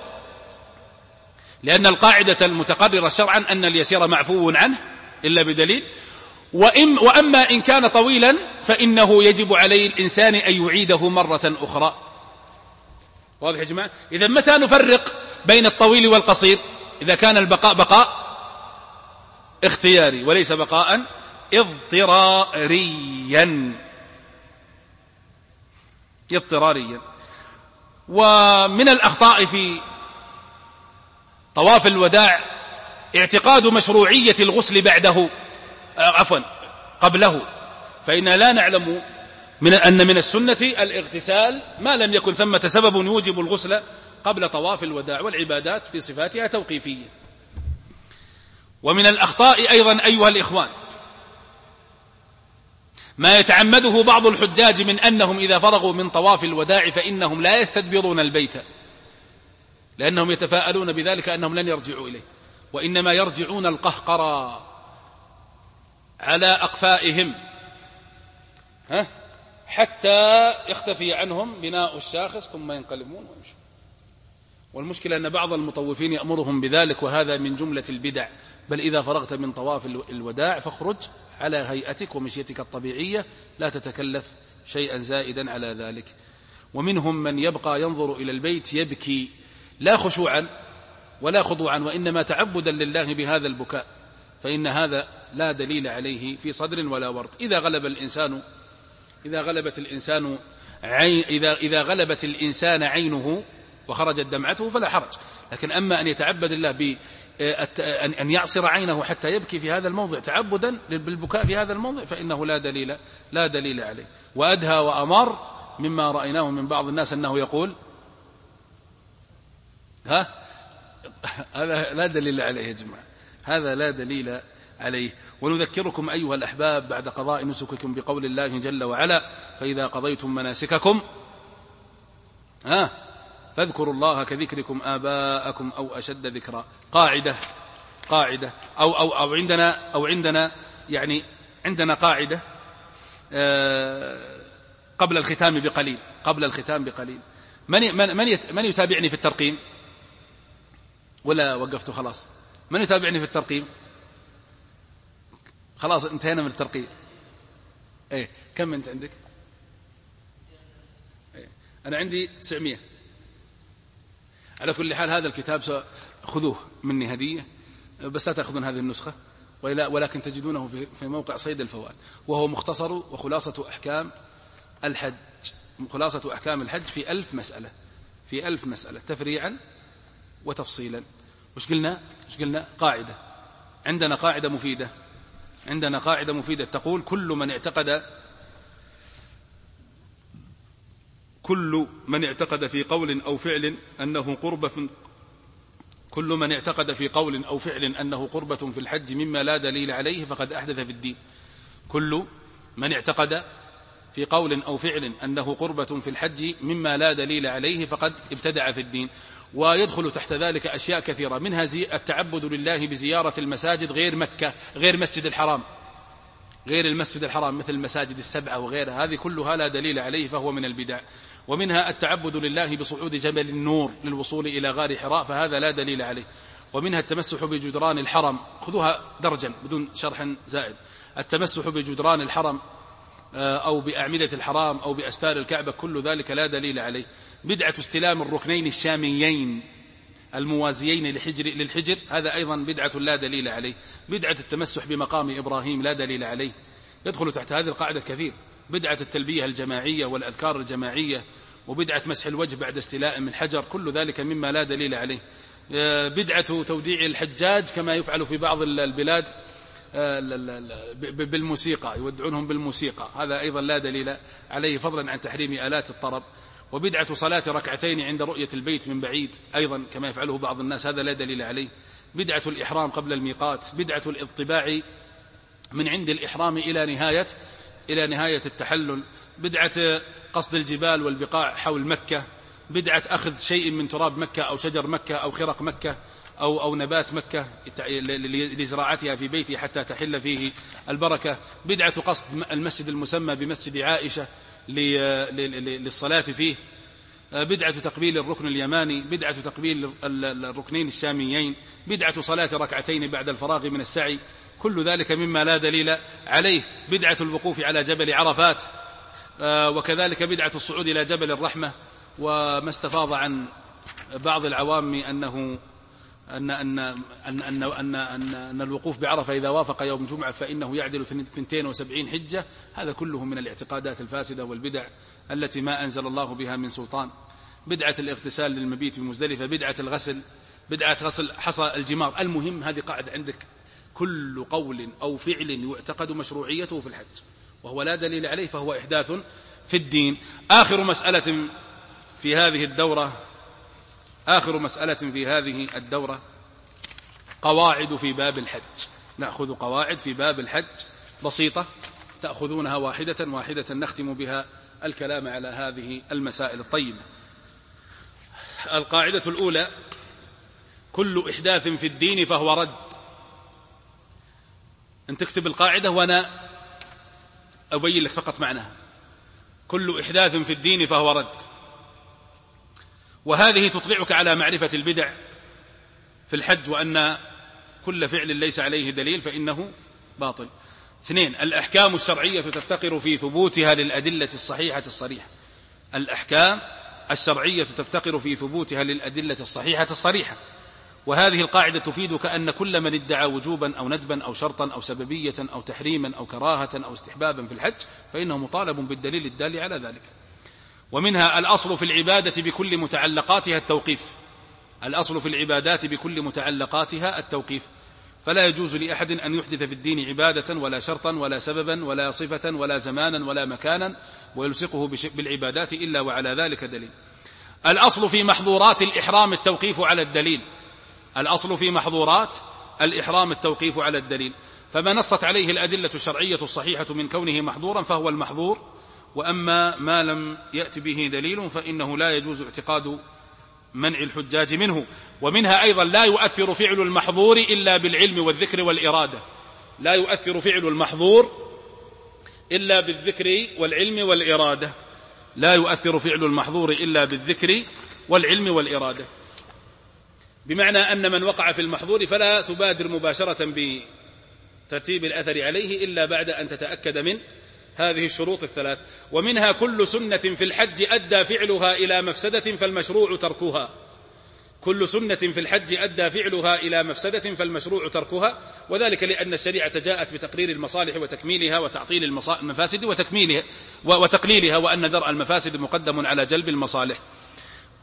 لأن القاعدة المتقررة شرعا أن اليسير معفو عنه إلا بدليل. وأما إن كان طويلا فإنه يجب عليه الإنسان أن يعيده مرة أخرى. واضح يا جماعة؟ إذا متى نفرق بين الطويل والقصير؟ إذا كان البقاء بقاء اختياري وليس بقاء اضطراريا اضطراريا. ومن الأخطاء في طواف الوداع اعتقاد مشروعية الغسل بعده عفوا قبله، فإننا لا نعلم من أن من السنة الاغتسال ما لم يكن ثمة سبب يوجب الغسل قبل طواف الوداع، والعبادات في صفاتها توقيفية. ومن الأخطاء أيضا أيها الإخوان ما يتعمده بعض الحجاج من أنهم إذا فرغوا من طواف الوداع فإنهم لا يستدبرون البيت، لأنهم يتفاءلون بذلك أنهم لن يرجعوا إليه، وإنما يرجعون القهقرى على أقفائهم ها حتى يختفي عنهم بناء الشاخص ثم ينقلبون ويمشون. والمشكلة أن بعض المطوفين يأمرهم بذلك، وهذا من جملة البدع. بل إذا فرغت من طواف الوداع فاخرج على هيئتك ومشيتك الطبيعية، لا تتكلف شيئا زائدا على ذلك. ومنهم من يبقى ينظر إلى البيت يبكي لا خشوعا ولا خضوعا، وإنما تعبدا لله بهذا البكاء، فإن هذا لا دليل عليه في صدر ولا ورد. إذا غلب الإنسان إذا غلبت الإنسان عين إذا إذا غلبت الإنسان عينه وخرجت دمعته فلا حرج، لكن أما أن يتعبد الله بأن يعصر عينه حتى يبكي في هذا الموضع تعبدا بالبكاء في هذا الموضع فإنه لا دليل لا دليل عليه. وأدهى وأمر مما رأيناه من بعض الناس أنه يقول ها هذا لا دليل عليه يا جماعة، هذا لا دليل عليه. ونذكركم أيها الأحباب بعد قضاء نسككم بقول الله جل وعلا: فإذا قضيتم مناسككم ها فاذكروا الله كذكركم آباءكم أو أشد ذكرا. قاعدة قاعدة أو أو أو عندنا أو عندنا يعني عندنا قاعدة قبل الختام بقليل قبل الختام بقليل من من من, من يتابعني في الترقيم ولا وقفت خلاص؟ من يتابعني في الترقيم؟ خلاص انتهينا من الترقيم. ايه كم انت عندك؟ ايه انا عندي تسعمية. على كل حال هذا الكتاب خذوه مني هدية، بس لا تأخذون هذه النسخة، ولكن تجدونه في موقع صيد الفوائد، وهو مختصر وخلاصة أحكام الحج خلاصة أحكام الحج في ألف مسألة في ألف مسألة تفريعا وتفصيلا. وش قلنا؟ وش قلنا؟ قاعدة. عندنا قاعدة مفيدة، عندنا قاعدة مفيدة تقول كل من اعتقد كل من اعتقد في قول أو فعل أنه قربة كل من اعتقد في قول أو فعل أنه قربة في الحج مما لا دليل عليه فقد أحدث في الدين. كل من اعتقد في قول أو فعل أنه قربة في الحج مما لا دليل عليه فقد ابتدع في الدين. ويدخل تحت ذلك أشياء كثيرة، منها التعبد لله بزيارة المساجد غير مكة، غير مسجد الحرام، غير المسجد الحرام مثل المساجد السبعة وغيرها، هذه كلها لا دليل عليه فهو من البدع. ومنها التعبد لله بصعود جبل النور للوصول إلى غار حراء، فهذا لا دليل عليه. ومنها التمسح بجدران الحرم، خذوها درجا بدون شرح زائد، التمسح بجدران الحرم أو بأعمدة الحرام أو بأستار الكعبة، كل ذلك لا دليل عليه. بدعة استلام الركنين الشاميين الموازيين للحجر, للحجر هذا أيضا بدعة لا دليل عليه. بدعة التمسح بمقام إبراهيم لا دليل عليه. يدخل تحت هذه القاعدة كثير، بدعة التلبية الجماعية والأذكار الجماعية، وبدعة مسح الوجه بعد استلاء من حجر، كل ذلك مما لا دليل عليه. بدعة توديع الحجاج كما يفعل في بعض البلاد بالموسيقى، يودعونهم بالموسيقى، هذا أيضا لا دليل عليه فضلا عن تحريم آلات الطرب. وبدعة صلاة ركعتين عند رؤية البيت من بعيد أيضا كما يفعله بعض الناس، هذا لا دليل عليه. بدعة الإحرام قبل الميقات، بدعة الاضطباع من عند الإحرام إلى نهاية إلى نهاية التحلل، بدعة قصد الجبال والبقاع حول مكة، بدعة أخذ شيء من تراب مكة أو شجر مكة أو خرق مكة أو, أو نبات مكة لزراعتها في بيته حتى تحل فيه البركة، بدعة قصد المسجد المسمى بمسجد عائشة للصلاة فيه، بدعة تقبيل الركن اليماني، بدعة تقبيل الركنين الشاميين، بدعة صلاة ركعتين بعد الفراغ من السعي، كل ذلك مما لا دليل عليه. بدعة الوقوف على جبل عرفات، وكذلك بدعة الصعود إلى جبل الرحمة. وما استفاض عن بعض العوام أنه أن أن أن أن أن أن, أن الوقوف بعرفة إذا وافق يوم جمعة فإنه يعدل اثنتين وسبعين حجة، هذا كله من الاعتقادات الفاسدة والبدع التي ما أنزل الله بها من سلطان. بدعة الاغتسال للمبيت بمزدلفة، بدعة الغسل، بدعة غسل حصى الجمار. المهم هذه قاعدة عندك، كل قول أو فعل يعتقد مشروعيته في الحج وهو لا دليل عليه فهو إحداث في الدين. آخر مسألة في هذه الدورة آخر مسألة في هذه الدورة قواعد في باب الحج. نأخذ قواعد في باب الحج بسيطة تأخذونها واحدة واحدة، نختم بها الكلام على هذه المسائل الطيبة. القاعدة الأولى: كل إحداث في الدين فهو رد. أن تكتب القاعدة وأنا أبين لك فقط معناها. كل إحداث في الدين فهو رد، وهذه تطلعك على معرفة البدع في الحج، وأن كل فعل ليس عليه دليل فإنه باطل. اثنين: الأحكام الشرعية تفتقر في ثبوتها للأدلة الصحيحة الصريحة. الأحكام الشرعية تفتقر في ثبوتها للأدلة الصحيحة الصريحة. وهذه القاعدة تفيدك أن كل من ادعى وجوبا أو ندبا أو شرطا أو سببية أو تحريما أو كراهة أو استحبابا في الحج فإنه مطالب بالدليل الدال على ذلك. ومنها الأصل في العبادة بكل متعلقاتها التوقيف. الأصل في العبادات بكل متعلقاتها التوقيف، فلا يجوز لأحد أن يحدث في الدين عبادة ولا شرطا ولا سببا ولا صفة ولا زمانا ولا مكانا ويلصقه بالعبادات إلا وعلى ذلك دليل. الأصل في محظورات الإحرام التوقيف على الدليل. الأصل في محظورات الإحرام التوقيف على الدليل، فما نصت عليه الأدلة الشرعية الصحيحة من كونه محظورا فهو المحظور، وأما ما لم يأت به دليل فإنه لا يجوز اعتقاد منع الحجاج منه. ومنها أيضا لا يؤثر فعل المحظور إلا بالعلم والذكر والإرادة. لا يؤثر فعل المحظور إلا بالذكر والعلم والإرادة. لا يؤثر فعل المحظور إلا بالذكر والعلم والإرادة، بمعنى أن من وقع في المحظور فلا تبادر مباشرة بترتيب الأثر عليه إلا بعد أن تتأكد من هذه الشروط الثلاث. ومنها كل سنة في الحج أدى فعلها إلى مفسدة فالمشروع تركها. كل سنة في الحج أدى فعلها إلى مفسدة فالمشروع تركها، وذلك لأن الشريعة جاءت بتقرير المصالح وتكميلها وتعطيل المفاسد وتكميلها وتقليلها، وأن درء المفاسد مقدم على جلب المصالح.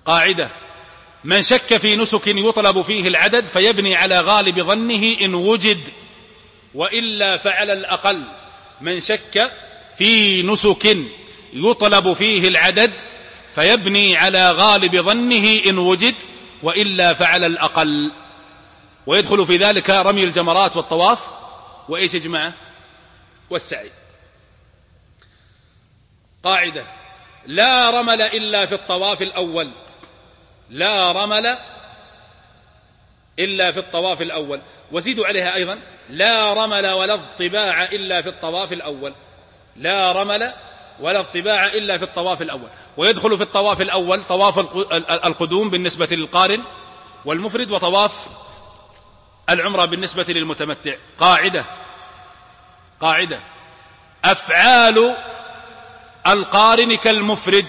قاعدة: من شك في نسك يطلب فيه العدد فيبني على غالب ظنه إن وجد، وإلا فعلى الأقل. من شك في نسك يطلب فيه العدد فيبني على غالب ظنه إن وجد، وإلا فعلى الأقل. ويدخل في ذلك رمي الجمرات والطواف وإيش يا جماعة؟ والسعي. قاعدة: لا رمل إلا في الطواف الأول. لا رمل إلا في الطواف الأول. وزيدوا عليها أيضا: لا رمل ولا اضطباع إلا في الطواف الأول. لا رمل ولا اضطباع إلا في الطواف الأول. ويدخل في الطواف الأول طواف القدوم بالنسبة للقارن والمفرد، وطواف العمرة بالنسبة للمتمتع. قاعدة قاعدة أفعال القارن كالمفرد.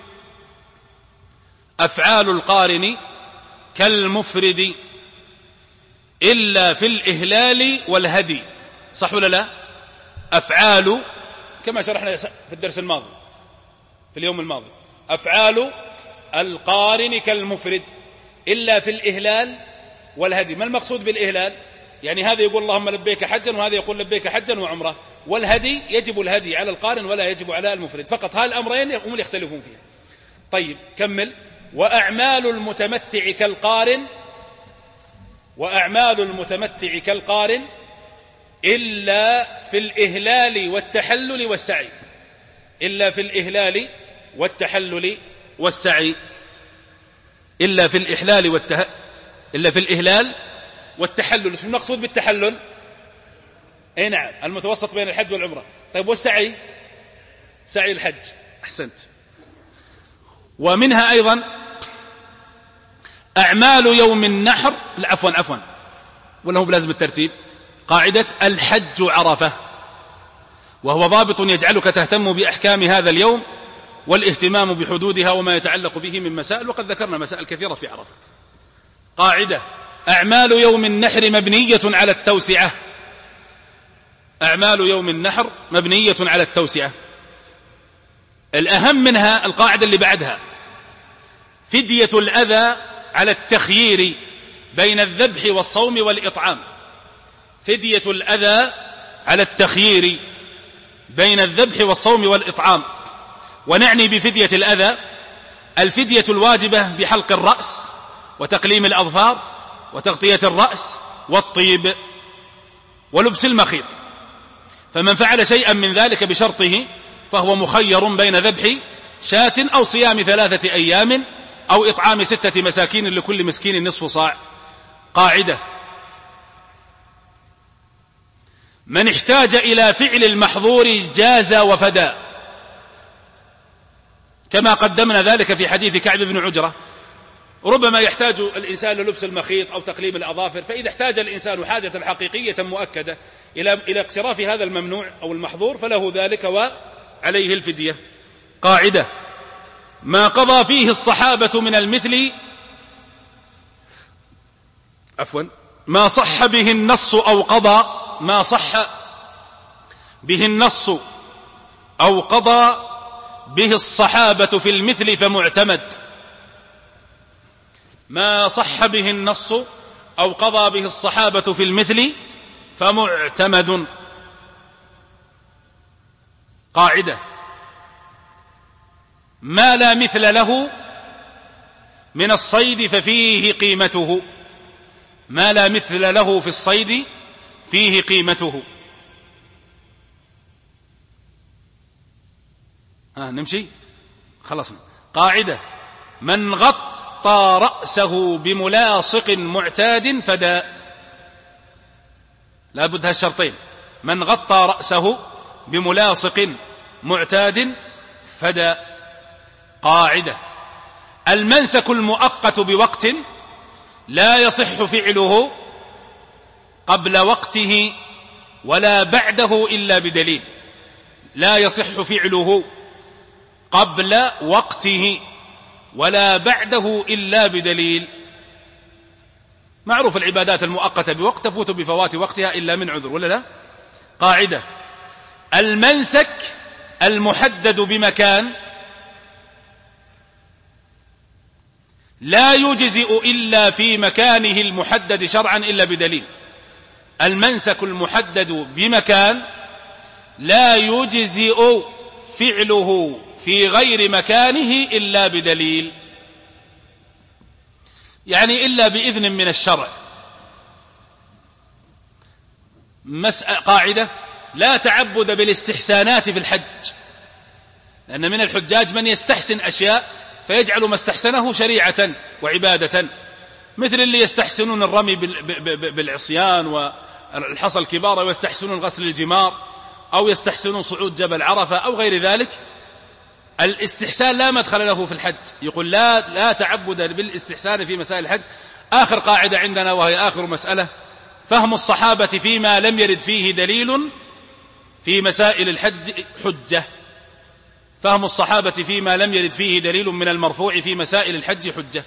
أفعال القارن كالمفرد إلا في الإهلال والهدي. صح ولا لا؟ أفعال كما شرحنا في الدرس الماضي في اليوم الماضي، أفعال القارن كالمفرد إلا في الإهلال والهدي. ما المقصود بالإهلال؟ يعني هذا يقول اللهم لبيك حجا، وهذا يقول لبيك حجا وعمرة. والهدي يجب الهدي على القارن ولا يجب على المفرد فقط. هالأمرين هم اللي يختلفون فيها. طيب كمل. وأعمال المتمتع كالقارن وأعمال المتمتع كالقارن إلا في الإهلال والتحلل والسعي. إلا في الإهلال والتحلل والسعي. إلا في الإحلال والته... إلا في الإهلال والتحلل. شو المقصود بالتحلل؟ أي نعم، المتوسط بين الحج والعمرة. طيب والسعي؟ سعي الحج. أحسنت. ومنها أيضا أعمال يوم النحر. عفوا عفوا ولا هو بلازم الترتيب. قاعدة: الحج عرفة، وهو ضابط يجعلك تهتم بأحكام هذا اليوم والاهتمام بحدودها وما يتعلق به من مسائل، وقد ذكرنا مسائل كثيرة في عرفة. قاعدة: أعمال يوم النحر مبنية على التوسعة. أعمال يوم النحر مبنية على التوسعة. الأهم منها القاعدة اللي بعدها: فدية الأذى على التخيير بين الذبح والصوم والإطعام. فدية الأذى على التخيير بين الذبح والصوم والإطعام. ونعني بفدية الأذى الفدية الواجبة بحلق الرأس وتقليم الأظفار وتغطية الرأس والطيب ولبس المخيط. فمن فعل شيئا من ذلك بشرطه فهو مخير بين ذبح شاة أو صيام ثلاثة أيام أو إطعام ستة مساكين لكل مسكين نصف صاع. قاعدة: من احتاج إلى فعل المحظور جاز وفدى، كما قدمنا ذلك في حديث كعب بن عجرة. ربما يحتاج الإنسان للبس المخيط أو تقليم الأظافر، فإذا احتاج الإنسان حاجة حقيقية مؤكدة إلى إلى اقتراف هذا الممنوع أو المحظور فله ذلك وعليه الفدية. قاعدة: ما قضى فيه الصحابة من المثل عفوا ما صح به النص أو قضى ما صح به النص أو قضى به الصحابة في المثل فمعتمد. ما صح به النص أو قضى به الصحابة في المثل فمعتمد. قاعدة: ما لا مثل له من الصيد ففيه قيمته. ما لا مثل له في الصيد فيه قيمته. ها نمشي خلصنا. قاعدة: من غطى رأسه بملاصق معتاد فدى. لا بد هالشرطين: من غطى رأسه بملاصق معتاد فدى. قاعدة: المنسك المؤقت بوقت لا يصح فعله قبل وقته ولا بعده إلا بدليل. لا يصح فعله قبل وقته ولا بعده إلا بدليل. معروف العبادات المؤقتة بوقت تفوت بفوات وقتها إلا من عذر، ولا لا؟ قاعدة: المنسك المحدد بمكان لا يجزئ إلا في مكانه المحدد شرعا إلا بدليل. المنسك المحدد بمكان لا يجزئ فعله في غير مكانه إلا بدليل، يعني إلا بإذن من الشرع. قاعدة: لا تعبد بالاستحسانات في الحج، لأن من الحجاج من يستحسن أشياء فيجعل ما استحسنه شريعة وعبادة، مثل اللي يستحسنون الرمي بالعصيان والحصى الكبار، ويستحسنون غسل الجمار، أو يستحسنون صعود جبل عرفة أو غير ذلك. الاستحسان لا مدخل له في الحج، يقول لا, لا تعبد بالاستحسان في مسائل الحج. آخر قاعدة عندنا وهي آخر مسألة: فهم الصحابة فيما لم يرد فيه دليل في مسائل الحج حجة. فهم الصحابة فيما لم يرد فيه دليل من المرفوع في مسائل الحج حجة،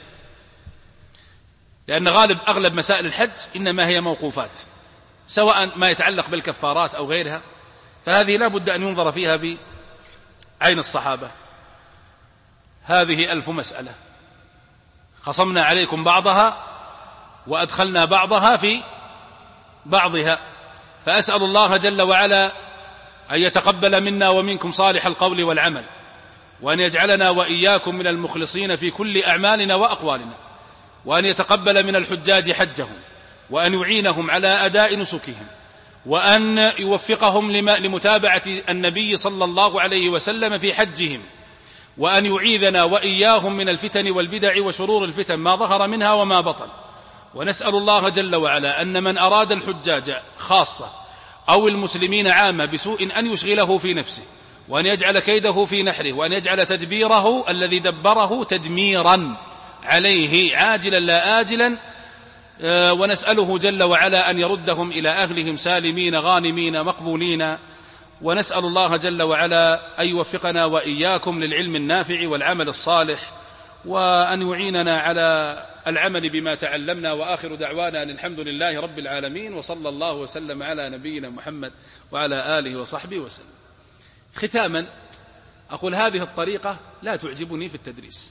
لأن غالب أغلب مسائل الحج إنما هي موقوفات، سواء ما يتعلق بالكفارات أو غيرها، فهذه لا بد أن ينظر فيها بعين الصحابة. هذه ألف مسألة خصمنا عليكم بعضها وأدخلنا بعضها في بعضها، فأسأل الله جل وعلا أن يتقبل منا ومنكم صالح القول والعمل، وأن يجعلنا وإياكم من المخلصين في كل أعمالنا وأقوالنا، وأن يتقبل من الحجاج حجهم، وأن يعينهم على أداء نسكهم، وأن يوفقهم لمتابعة النبي صلى الله عليه وسلم في حجهم، وأن يعيذنا وإياهم من الفتن والبدع وشرور الفتن ما ظهر منها وما بطن. ونسأل الله جل وعلا أن من أراد الحجاج خاصة أو المسلمين عامة بسوء أن يشغله في نفسه، وأن يجعل كيده في نحره، وأن يجعل تدبيره الذي دبره تدميرا عليه عاجلا لا آجلا. ونسأله جل وعلا أن يردهم إلى أهلهم سالمين غانمين مقبولين. ونسأل الله جل وعلا أن يوفقنا وإياكم للعلم النافع والعمل الصالح، وأن يعيننا على العمل بما تعلمنا. وآخر دعوانا أن الحمد لله رب العالمين، وصلى الله وسلم على نبينا محمد وعلى آله وصحبه وسلم. ختاما أقول هذه الطريقة لا تعجبني في التدريس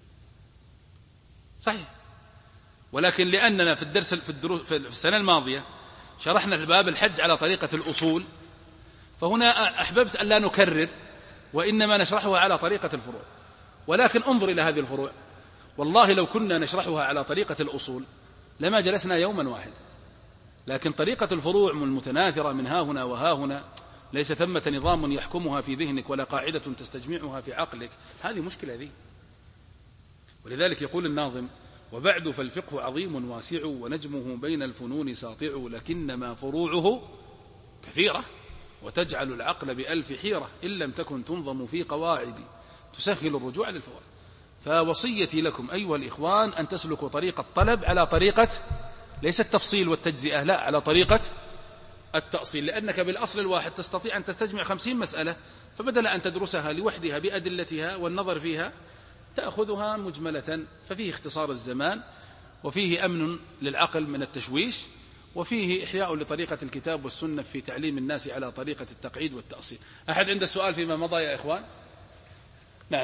صحيح، ولكن لأننا في الدرس في, الدروس في السنة الماضية شرحنا باب الحج على طريقة الأصول، فهنا أحببت أن لا نكرر، وإنما نشرحها على طريقة الفروع. ولكن انظر إلى هذه الفروع، والله لو كنا نشرحها على طريقة الأصول لما جلسنا يوما واحد، لكن طريقة الفروع المتناثرة من ها هنا وها هنا ليس ثمة نظام يحكمها في ذهنك ولا قاعدة تستجمعها في عقلك، هذه مشكلة ذي. ولذلك يقول الناظم: وبعد فالفقه عظيم واسع، ونجمه بين الفنون ساطع، لكنما فروعه كثيرة، وتجعل العقل بألف حيرة، إن لم تكن تنظم في قواعد تسهل الرجوع للفوائد. فوصيتي لكم أيها الإخوان أن تسلكوا طريقة الطلب على طريقة ليس التفصيل والتجزئة، لا، على طريقة التأصيل، لأنك بالأصل الواحد تستطيع أن تستجمع خمسين مسألة، فبدل أن تدرسها لوحدها بأدلتها والنظر فيها تأخذها مجملة، ففيه اختصار الزمان، وفيه أمن للعقل من التشويش، وفيه إحياء لطريقة الكتاب والسنة في تعليم الناس على طريقة التقعيد والتأصيل. أحد عنده سؤال فيما مضى يا إخوان؟ نعم.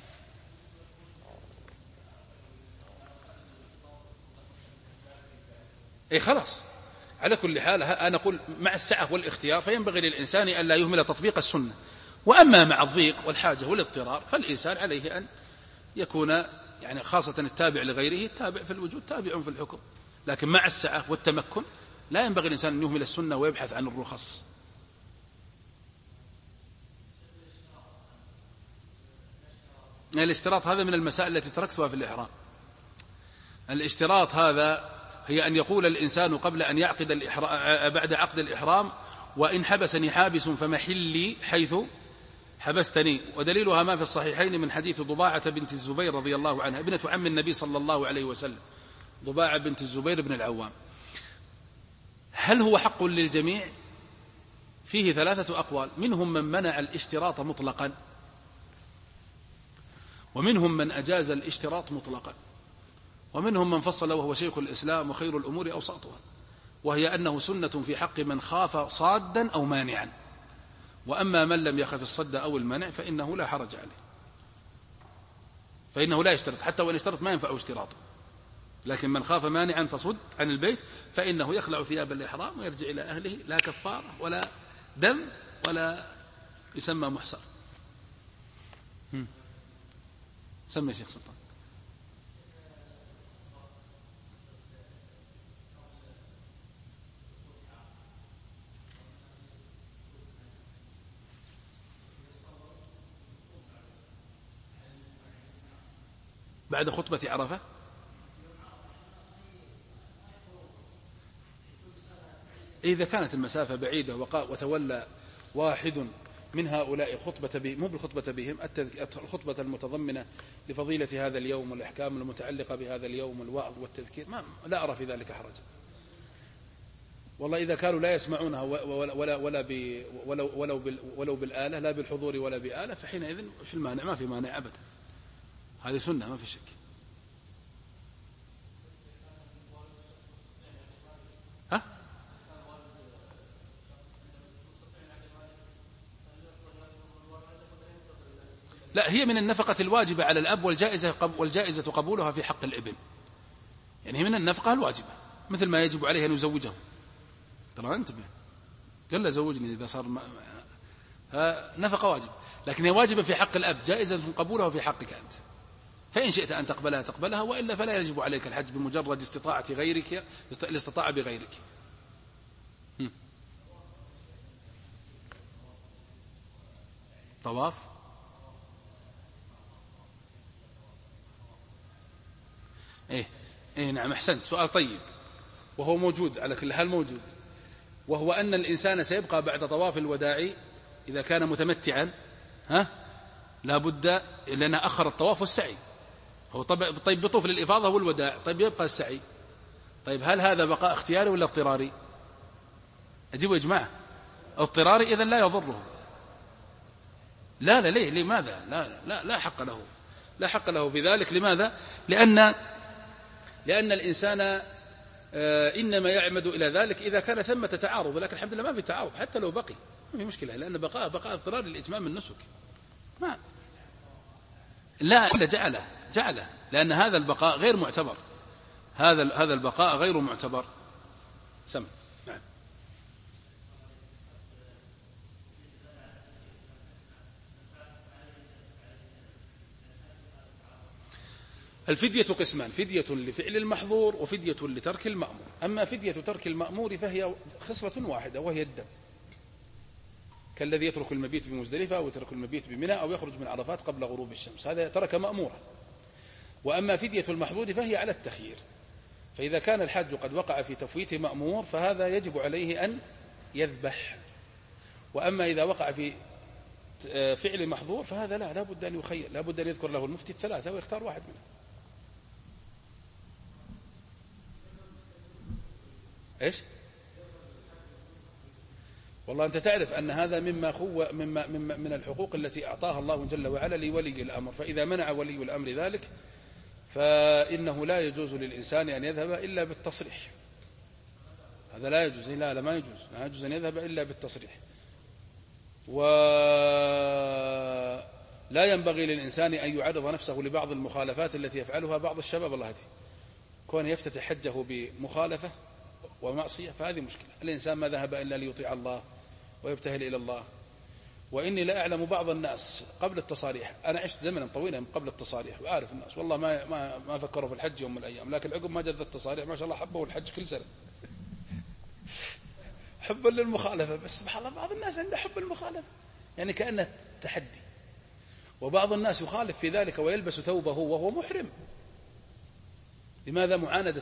إيه خلاص، على كل حال أنا أقول مع السعة والاختيار فينبغي للإنسان أن لا يهمل تطبيق السنة، وأما مع الضيق والحاجة والاضطرار فالإنسان عليه أن يكون يعني خاصة التابع لغيره التابع في الوجود تابع في الحكم، لكن مع السعة والتمكن لا ينبغي الإنسان أن يهمل السنة ويبحث عن الرخص. الاشتراط هذا من المسائل التي تركتها في الإحرام. الاشتراط هذا هي أن يقول الإنسان قبل أن يعقد الإحرام بعد عقد الإحرام: وإن حبسني حابس فمحلي حيث حبستني. ودليلها ما في الصحيحين من حديث ضباعة بنت الزبير رضي الله عنها ابنة عم النبي صلى الله عليه وسلم، ضباعة بنت الزبير بن العوام. هل هو حق للجميع؟ فيه ثلاثة أقوال، منهم من منع الاشتراط مطلقا، ومنهم من أجاز الاشتراط مطلقا، ومنهم من فصل وهو شيخ الإسلام وخير الأمور أوساطها، وهي أنه سنة في حق من خاف صادا أو مانعا، وأما من لم يخف الصد أو المنع فإنه لا حرج عليه. فإنه لا يشترط، حتى وإن اشترط ما ينفعه اشتراطه. لكن من خاف مانعا فصد عن البيت فإنه يخلع ثياب الإحرام ويرجع إلى أهله، لا كفارة ولا دم ولا يسمى محصر. سمي شيخ سلطان. بعد خطبة عرفة إذا كانت المسافة بعيدة وتولى واحد من هؤلاء الخطبة به، مو بالخطبة بهم، الخطبة المتضمنة لفضيلة هذا اليوم والأحكام المتعلقة بهذا اليوم والوعظ والتذكير، ما لا أرى في ذلك حرجا. والله إذا كانوا لا يسمعونها ولا ولا ولا ولو ولو ولو بالآلة، لا بالحضور ولا بآلة، فحينئذ في المانع، ما في مانع أبدا، هذه سنة ما في شك. ها؟ لا، هي من النفقة الواجبة على الأب، والجائزة والجائزة قبولها في حق الابن. يعني هي من النفقة الواجبة، مثل ما يجب عليه أن يزوجه. ترى انتبه، قال له زوجني إذا صار ما... نفقة واجبة، لكن هي واجبة في حق الأب، جائزة قبولها في حقك أنت. فإن شئت أن تقبلها تقبلها، وإلا فلا يجب عليك الحج بمجرد استطاعة غيرك، الاستطاعة بغيرك. طواف إيه إيه نعم، أحسنت، سؤال طيب، وهو موجود على كل حال موجود، وهو أن الإنسان سيبقى بعد طواف الوداع إذا كان متمتعا، ها لا بد، لأن أخر الطواف والسعي. هو طيب بيطوف للإفاضة والوداع، طيب يبقى السعي. طيب هل هذا بقاء اختياري ولا اضطراري؟ أجيبوا يا جماعة، اضطراري إذن لا يضره. لا لا ليه لماذا؟ لا لا لا حق له، لا حق له في ذلك. لماذا؟ لأن لأن الإنسان إنما يعمد إلى ذلك إذا كان ثمة تعارض، لكن الحمد لله ما في تعارض، حتى لو بقي ما في مشكلة، لأن بقاء بقاء اضطرار لإتمام النسك. ما لا لا جعله جعله لأن هذا البقاء غير معتبر، هذا هذا البقاء غير معتبر. سم نعم. الفدية قسمان، فدية لفعل المحظور وفدية لترك المأمور. أما فدية ترك المأمور فهي خصلة واحدة، وهي الدم، كالذي يترك المبيت بمزدلفة أو يترك المبيت بمنى أو يخرج من عرفات قبل غروب الشمس، هذا ترك مأمورا. وأما فدية المحظور فهي على التخيير، فإذا كان الحج قد وقع في تفويت مأمور فهذا يجب عليه أن يذبح. وأما إذا وقع في فعل محظور فهذا لا لا بد أن يخير، لا بد أن يذكر له المفتي الثلاثة ويختار واحد منهم. إيش؟ والله أنت تعرف أن هذا مما خو مما مما من الحقوق التي أعطاها الله جل وعلا لولي الأمر، فإذا منع ولي الأمر ذلك فإنه لا يجوز للإنسان أن يذهب إلا بالتصريح. هذا لا يجوز، لا لا ما يجوز، لا يجوز أن يذهب إلا بالتصريح. ولا ينبغي للإنسان أن يعرض نفسه لبعض المخالفات التي يفعلها بعض الشباب. الله هدي كون يفتتح حجه بمخالفة ومعصية، فهذه مشكلة. الإنسان ما ذهب إلا ليطيع الله ويبتهل إلى الله. وإني لا أعلم بعض الناس قبل التصاريح، أنا عشت زمنا طويلا قبل التصاريح وأعرف الناس والله ما ما ما فكروا في الحج يوم من الأيام، لكن عقب ما جدت التصاريح ما شاء الله حبوا الحج كل سنة حبا للمخالفة. بس سبحان الله بعض الناس عنده حب المخالفة، يعني كأنه تحدي. وبعض الناس يخالف في ذلك ويلبس ثوبه وهو محرم. لماذا؟ معاندة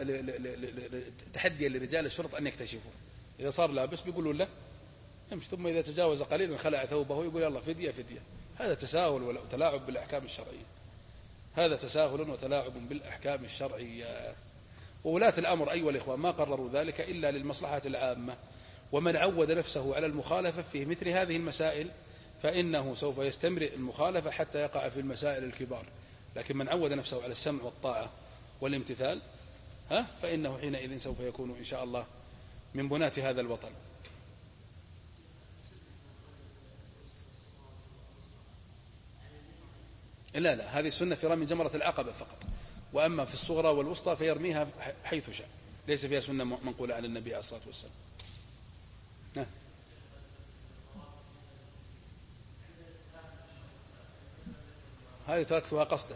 تحديا لرجال الشرط أن يكتشفوا. إذا صار لابس بيقولوا له امشي، ثم إذا تجاوز قليلا خلع ثوبه يقول الله فدية فدية. هذا تساهل وتلاعب بالأحكام الشرعية، هذا تساهل وتلاعب بالأحكام الشرعية. وولاة الأمر أيها الإخوان ما قرروا ذلك إلا للمصلحة العامة. ومن عود نفسه على المخالفة في مثل هذه المسائل فإنه سوف يستمر المخالفة حتى يقع في المسائل الكبار. لكن من عود نفسه على السمع والطاعة والامتثال ها فإنه حينئذ سوف يكون إن شاء الله من بناة هذا الوطن. لا لا، هذه السنة في رمي جمرة العقبة فقط، وأما في الصغرى والوسطى فيرميها حيث شاء، ليس فيها سنة منقولة عن النبي عليه الصلاة والسلام. نعم. هذه تركتها قصدا،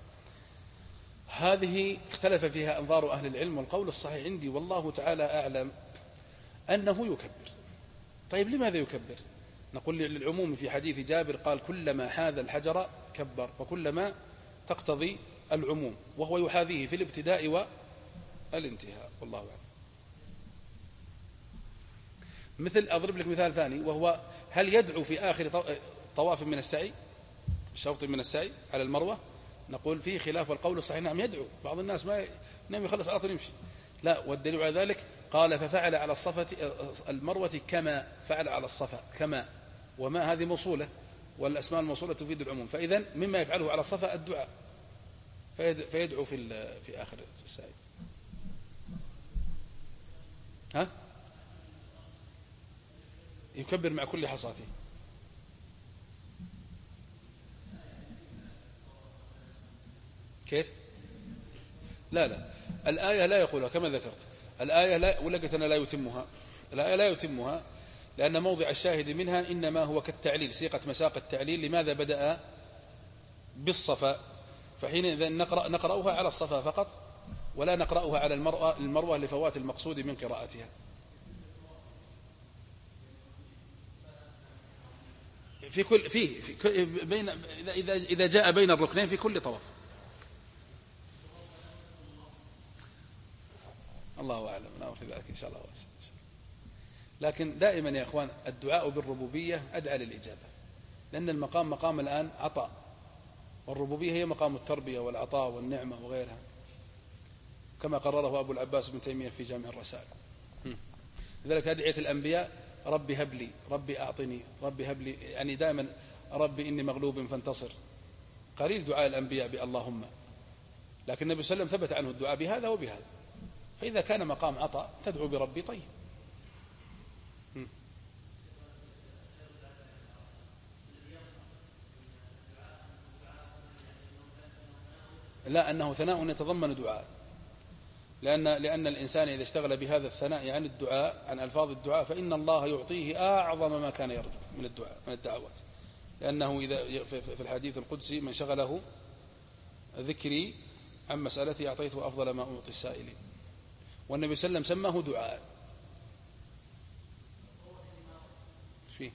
هذه اختلف فيها أنظار أهل العلم، والقول الصحيح عندي والله تعالى أعلم أنه يكبر. طيب لماذا يكبر؟ نقول للعموم في حديث جابر قال كلما حاذ الحجر كبر، وكلما تقتضي العموم، وهو يحاذيه في الابتداء والانتهاء، والله أعلم. مثل أضرب لك مثال ثاني، وهو هل يدعو في آخر طواف من السعي، شوط من السعي على المروة؟ نقول فيه خلاف، والقول الصحيح نعم يدعو. بعض الناس ما نعم يخلص على طول يمشي، لا، والدليل على ذلك قال ففعل على الصفة المروة كما فعل على الصفا، كما، وما هذه موصولة، والأسماء الموصولة تفيد العموم، فإذا مما يفعله على الصفا الدعاء، فيدعو في في آخر السعي. ها؟ يكبر مع كل حصاته. كيف؟ لا لا، الآية لا يقولها كما ذكرت، الآية لا، ولقيت أنا لا يتمها، الآية لا يتمها، لأن موضع الشاهد منها إنما هو كالتعليل، سيقة مساق التعليل، لماذا بدأ بالصفا؟ فحينئذ نقرأ نقرأها على الصفا فقط، ولا نقرأها على المروة, المروة لفوات المقصود من قراءتها. في كل فيه في بين إذا إذا جاء بين الركنين في كل طواف. الله أعلم، نعم في ذلك إن شاء الله واسع. لكن دائما يا إخوان الدعاء بالربوبية أدعى للإجابة، لأن المقام مقام الآن عطاء، والربوبية هي مقام التربية والعطاء والنعمة وغيرها، كما قرره أبو العباس بن تيمية في جامع الرسائل. لذلك أدعية الأنبياء ربي هب لي، ربي أعطني، ربي هب لي، يعني دائما ربي إني مغلوب فانتصر. قليل دعاء الأنبياء باللهم، لكن النبي صلى الله عليه وسلم ثبت عنه الدعاء بهذا وبهذا، فإذا كان مقام عطاء تدعو بربي طيب. لا، أنه ثناء يتضمن دعاء، لأن لأن الإنسان إذا اشتغل بهذا الثناء عن الدعاء، عن ألفاظ الدعاء، فإن الله يعطيه أعظم ما كان يرجو من الدعاء، من الدعوات، لأنه إذا في الحديث القدسي من شغله ذكري عن مسألتي أعطيته أفضل ما أعطي السائلين، والنبي صلى الله عليه وسلم سماه دعاء. فيه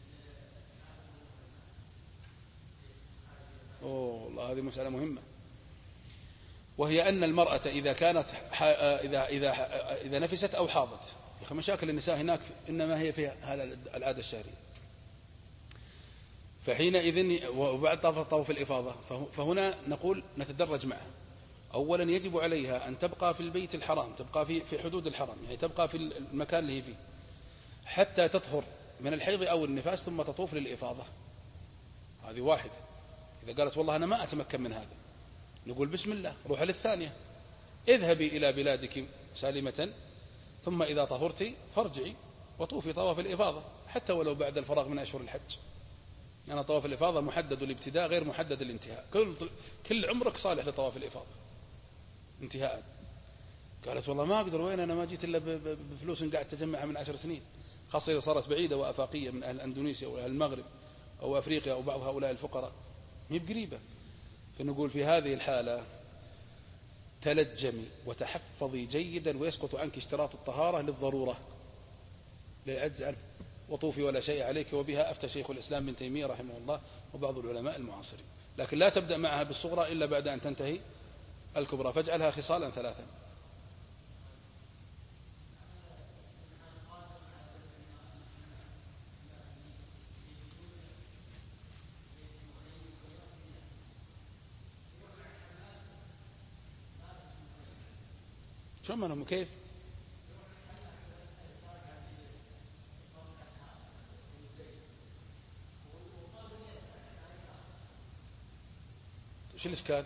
أوه والله هذه مسألة مهمة، وهي أن المرأة إذا كانت إذا إذا إذا نفست أو حاضت، مشاكل النساء هناك إنما هي في هذا العادة الشهرية، فحينئذ وبعد طواف الإفاضة، فهنا نقول نتدرج معها. أولا يجب عليها أن تبقى في البيت الحرام، تبقى في في حدود الحرام، يعني تبقى في المكان اللي هي فيه حتى تطهر من الحيض أو النفاس، ثم تطوف للإفاضة. هذه واحدة. إذا قالت والله أنا ما أتمكن من هذا، نقول بسم الله، روح للثانية، اذهبي إلى بلادك سالمة، ثم إذا طهرتي فارجعي وطوفي طواف الإفاضة، حتى ولو بعد الفراغ من أشهر الحج. أنا يعني طواف الإفاضة محدد الابتداء غير محدد الانتهاء، كل كل عمرك صالح لطواف الإفاضة انتهاء. قالت والله ما أقدر، وين أنا ما جيت إلا بفلوس قاعد تجمعها من عشر سنين، خاصة إذا صارت بعيدة وأفاقية من أهل أندونيسيا أو أهل المغرب أو أفريقيا أو بعض هؤلاء الفقراء، مي بقريبة. فنقول في هذه الحالة تلجمي وتحفظي جيدا، ويسقط عنك اشتراط الطهارة للضرورة للعجز عنه، وطوفي ولا شيء عليك. وبها أفتى شيخ الإسلام ابن تيمية رحمه الله وبعض العلماء المعاصرين. لكن لا تبدأ معها بالصغرى إلا بعد أن تنتهي الكبرى، فاجعلها خصالا ثلاثا. شو منهم كيف؟ شو الإشكال؟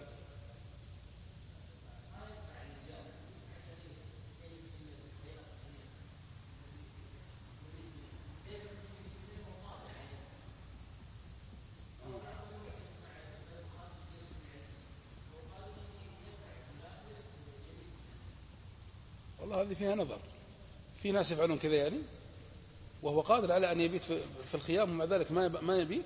والله هذه فيها نظر. في ناس يفعلون كذا يعني، وهو قادر على أن يبيت في الخيام ومع ذلك ما ما يبيت.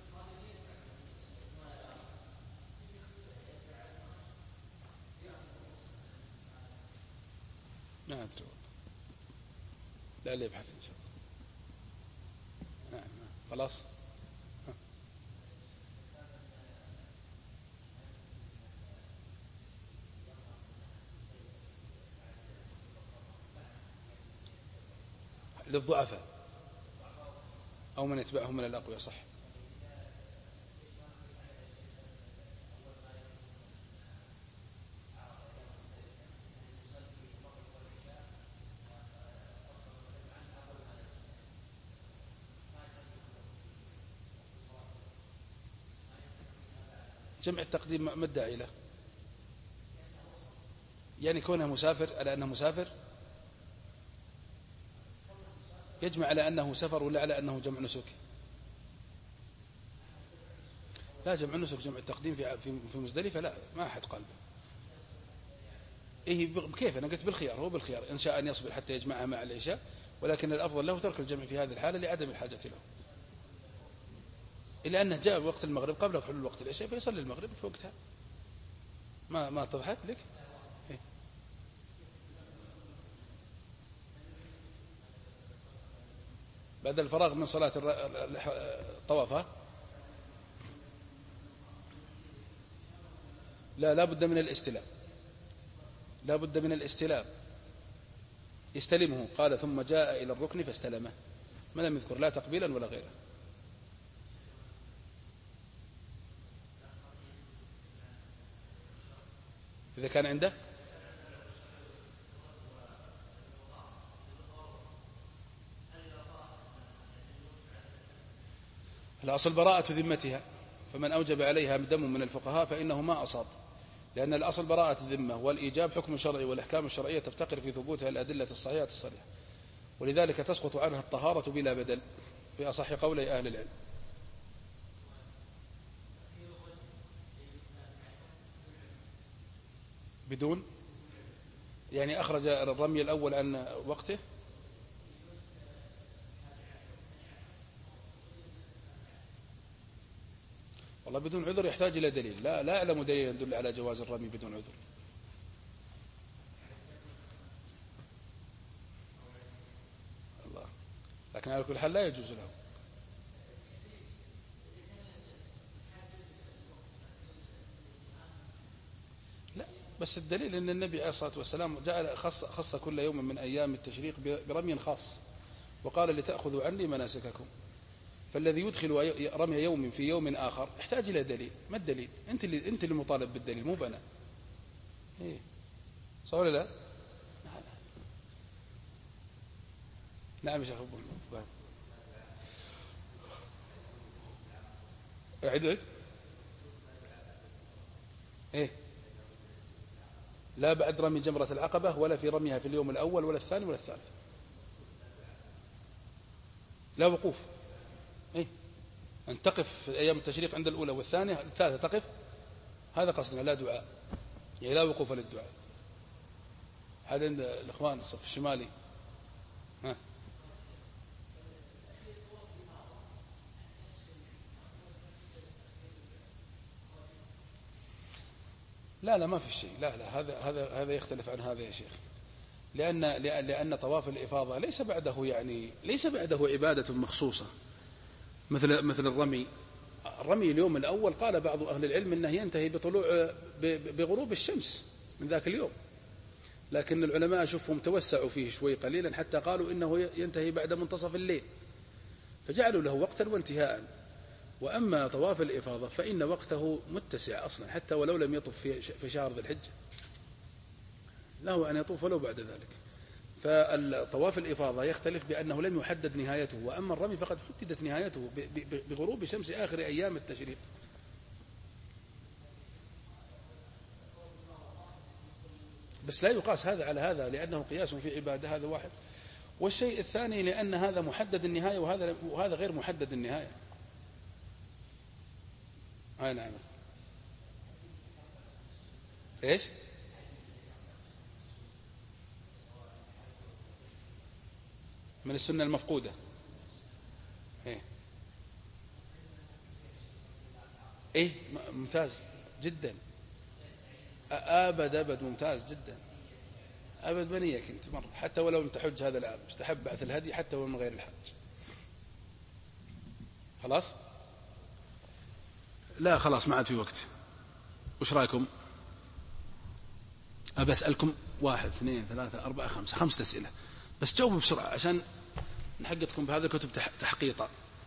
ما أدري والله، لا لا يبحث إن شاء الله. نعم خلاص. للضعفاء أو من يتبعهم من الأقوياء، صح. جمع التقديم ما الداعي له؟ يعني كونه مسافر، على أنه مسافر يجمع على أنه سفر ولا على أنه جمع نسك؟ لا، جمع النسك جمع التقديم في في مزدلفة لا، ما أحد قال. إيه كيف؟ أنا قلت بالخيار، هو بالخيار إن شاء أن يصبر حتى يجمعها مع العشاء، ولكن الأفضل له ترك الجمع في هذه الحالة لعدم الحاجة له، إلا أنه جاء وقت المغرب قبل حلول وقت العشاء فيصلي المغرب في وقتها. ما ما اتضحت لك؟ إيه؟ بعد الفراغ من صلاة الطواف. لا، لا بد من الاستلام، لا بد من الاستلام. يستلمه، قال ثم جاء إلى الركن فاستلمه، ما لم يذكر لا تقبيلا ولا غيره. إذا كان عنده الأصل براءة ذمتها، فمن أوجب عليها دم من الفقهاء فإنه ما أصاب، لأن الأصل براءة الذمة، والإيجاب حكم شرعي، والأحكام الشرعية تفتقر في ثبوتها الأدلة الصحيحة الصريحة، ولذلك تسقط عنها الطهارة بلا بدل في أصح قولي أهل العلم. بدون يعني أخرج الرمي الأول عن وقته. والله بدون عذر يحتاج إلى دليل، لا لا أعلم دليل يدل على جواز الرمي بدون عذر. الله، لكن على كل حال لا يجوز له. لا، بس الدليل أن النبي عليه الصلاة والسلام جعل خص, خص كل يوم من أيام التشريق برمي خاص، وقال لتأخذوا عني مناسككم، فالذي يدخل رمي يوم في يوم آخر يحتاج إلى دليل. ما الدليل؟ أنت اللي أنت اللي مطالب بالدليل، مو بنا. إيه صح ولا لا؟ نعم يا شيخ أبو فهد. أعد أعد. إيه لا بعد رمي جمرة العقبة، ولا في رميها في اليوم الأول ولا الثاني ولا الثالث. لا وقوف. إيه أن تقف في أيام التشريق عند الأولى والثانية، الثالثة تقف، هذا قصدنا، لا دعاء، يعني لا وقوف للدعاء. هذا عند الإخوان الصف الشمالي. ها لا لا ما في شيء، لا لا هذا هذا هذا يختلف عن هذا يا شيخ، لأن لأن طواف الإفاضة ليس بعده يعني ليس بعده عبادة مخصوصة مثل مثل الرمي. الرمي اليوم الأول قال بعض أهل العلم أنه ينتهي بطلوع بغروب الشمس من ذاك اليوم، لكن العلماء أشوفهم توسعوا فيه شوي قليلا حتى قالوا إنه ينتهي بعد منتصف الليل، فجعلوا له وقتا وانتهاء. وأما طواف الإفاضة فإن وقته متسع أصلا، حتى ولو لم يطف في شهر ذي الحجة له أن يطوف ولو بعد ذلك. فالطواف الإفاضة يختلف بأنه لم يحدد نهايته، وأما الرمي فقد حددت نهايته بغروب شمس آخر أيام التشريق. بس لا يقاس هذا على هذا، لأنه قياس في عبادة، هذا واحد. والشيء الثاني لأن هذا محدد النهاية وهذا وهذا غير محدد النهاية. آه نعم. إيش؟ من السنة المفقودة. إيه إيه ممتاز جدا. أبد أبد ممتاز جدا. أبد بنيك أنت مرة، حتى ولو لم تحج هذا العام مستحب بعث الهدي حتى ولو من غير الحج. خلاص؟ لا خلاص ما عاد في وقت. وش رأيكم؟ أبى أسألكم واحد اثنين ثلاثة أربعة خمسة خمسة أسئلة بس جاوبوا بسرعة عشان نحققكم بهذا الكتب تحقيقا.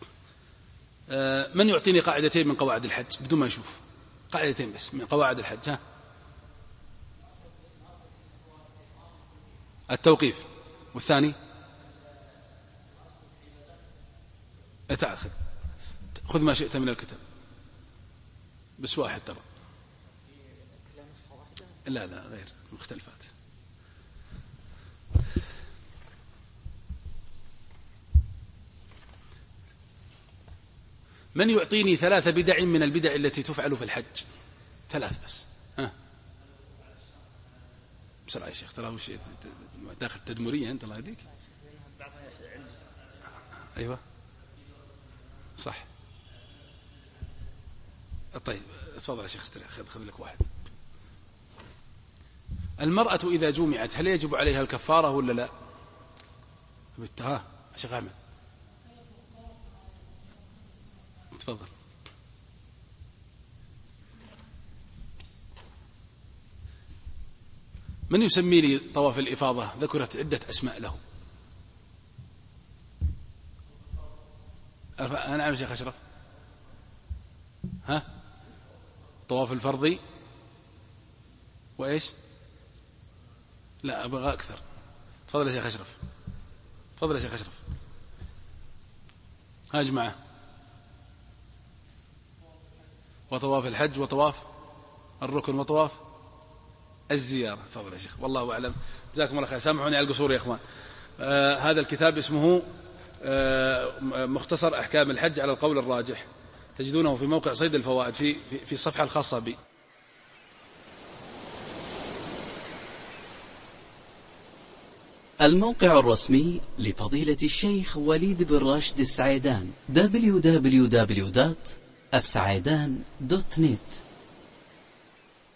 من يعطيني قاعدتين من قواعد الحج بدون ما يشوف؟ قاعدتين بس من قواعد الحج. ها؟ التوقيف. والثاني تعال خذ خذ ما شئت من الكتاب بس واحد ترى. لا لا غير مختلفات. من يعطيني ثلاث بدع من البدع التي تفعل في الحج؟ ثلاث بس. ها بسرعة يا شيخ ترى هو شيء داخل تدمرية أنت الله يهديك. أيوة صح. طيب تفضل يا شيخ استريح خذ خذ لك واحد. المرأة إذا جمعت هل يجب عليها الكفارة ولا لا؟ ها يا شيخ أحمد تفضل. من يسمي لي طواف الإفاضة؟ ذكرت عدة أسماء له. أنا عم شيخ أشرف. ها طواف الفرضي وإيش؟ لا أبغى أكثر. تفضل يا شيخ أشرف. تفضل يا شيخ أشرف. ها جماعة. وطواف الحج وطواف الركن وطواف الزيارة. تفضل يا شيخ والله أعلم. جزاكم الله خير. سامحوني على القصور يا أخوان. آه هذا الكتاب اسمه آه مختصر أحكام الحج على القول الراجح، تجدونه في موقع صيد الفوائد في في, في الصفحة الخاصة بي. الموقع الرسمي لفضيلة الشيخ وليد بن راشد السعيدان دبليو دبليو دبليو دوت السعيدان دوت نت.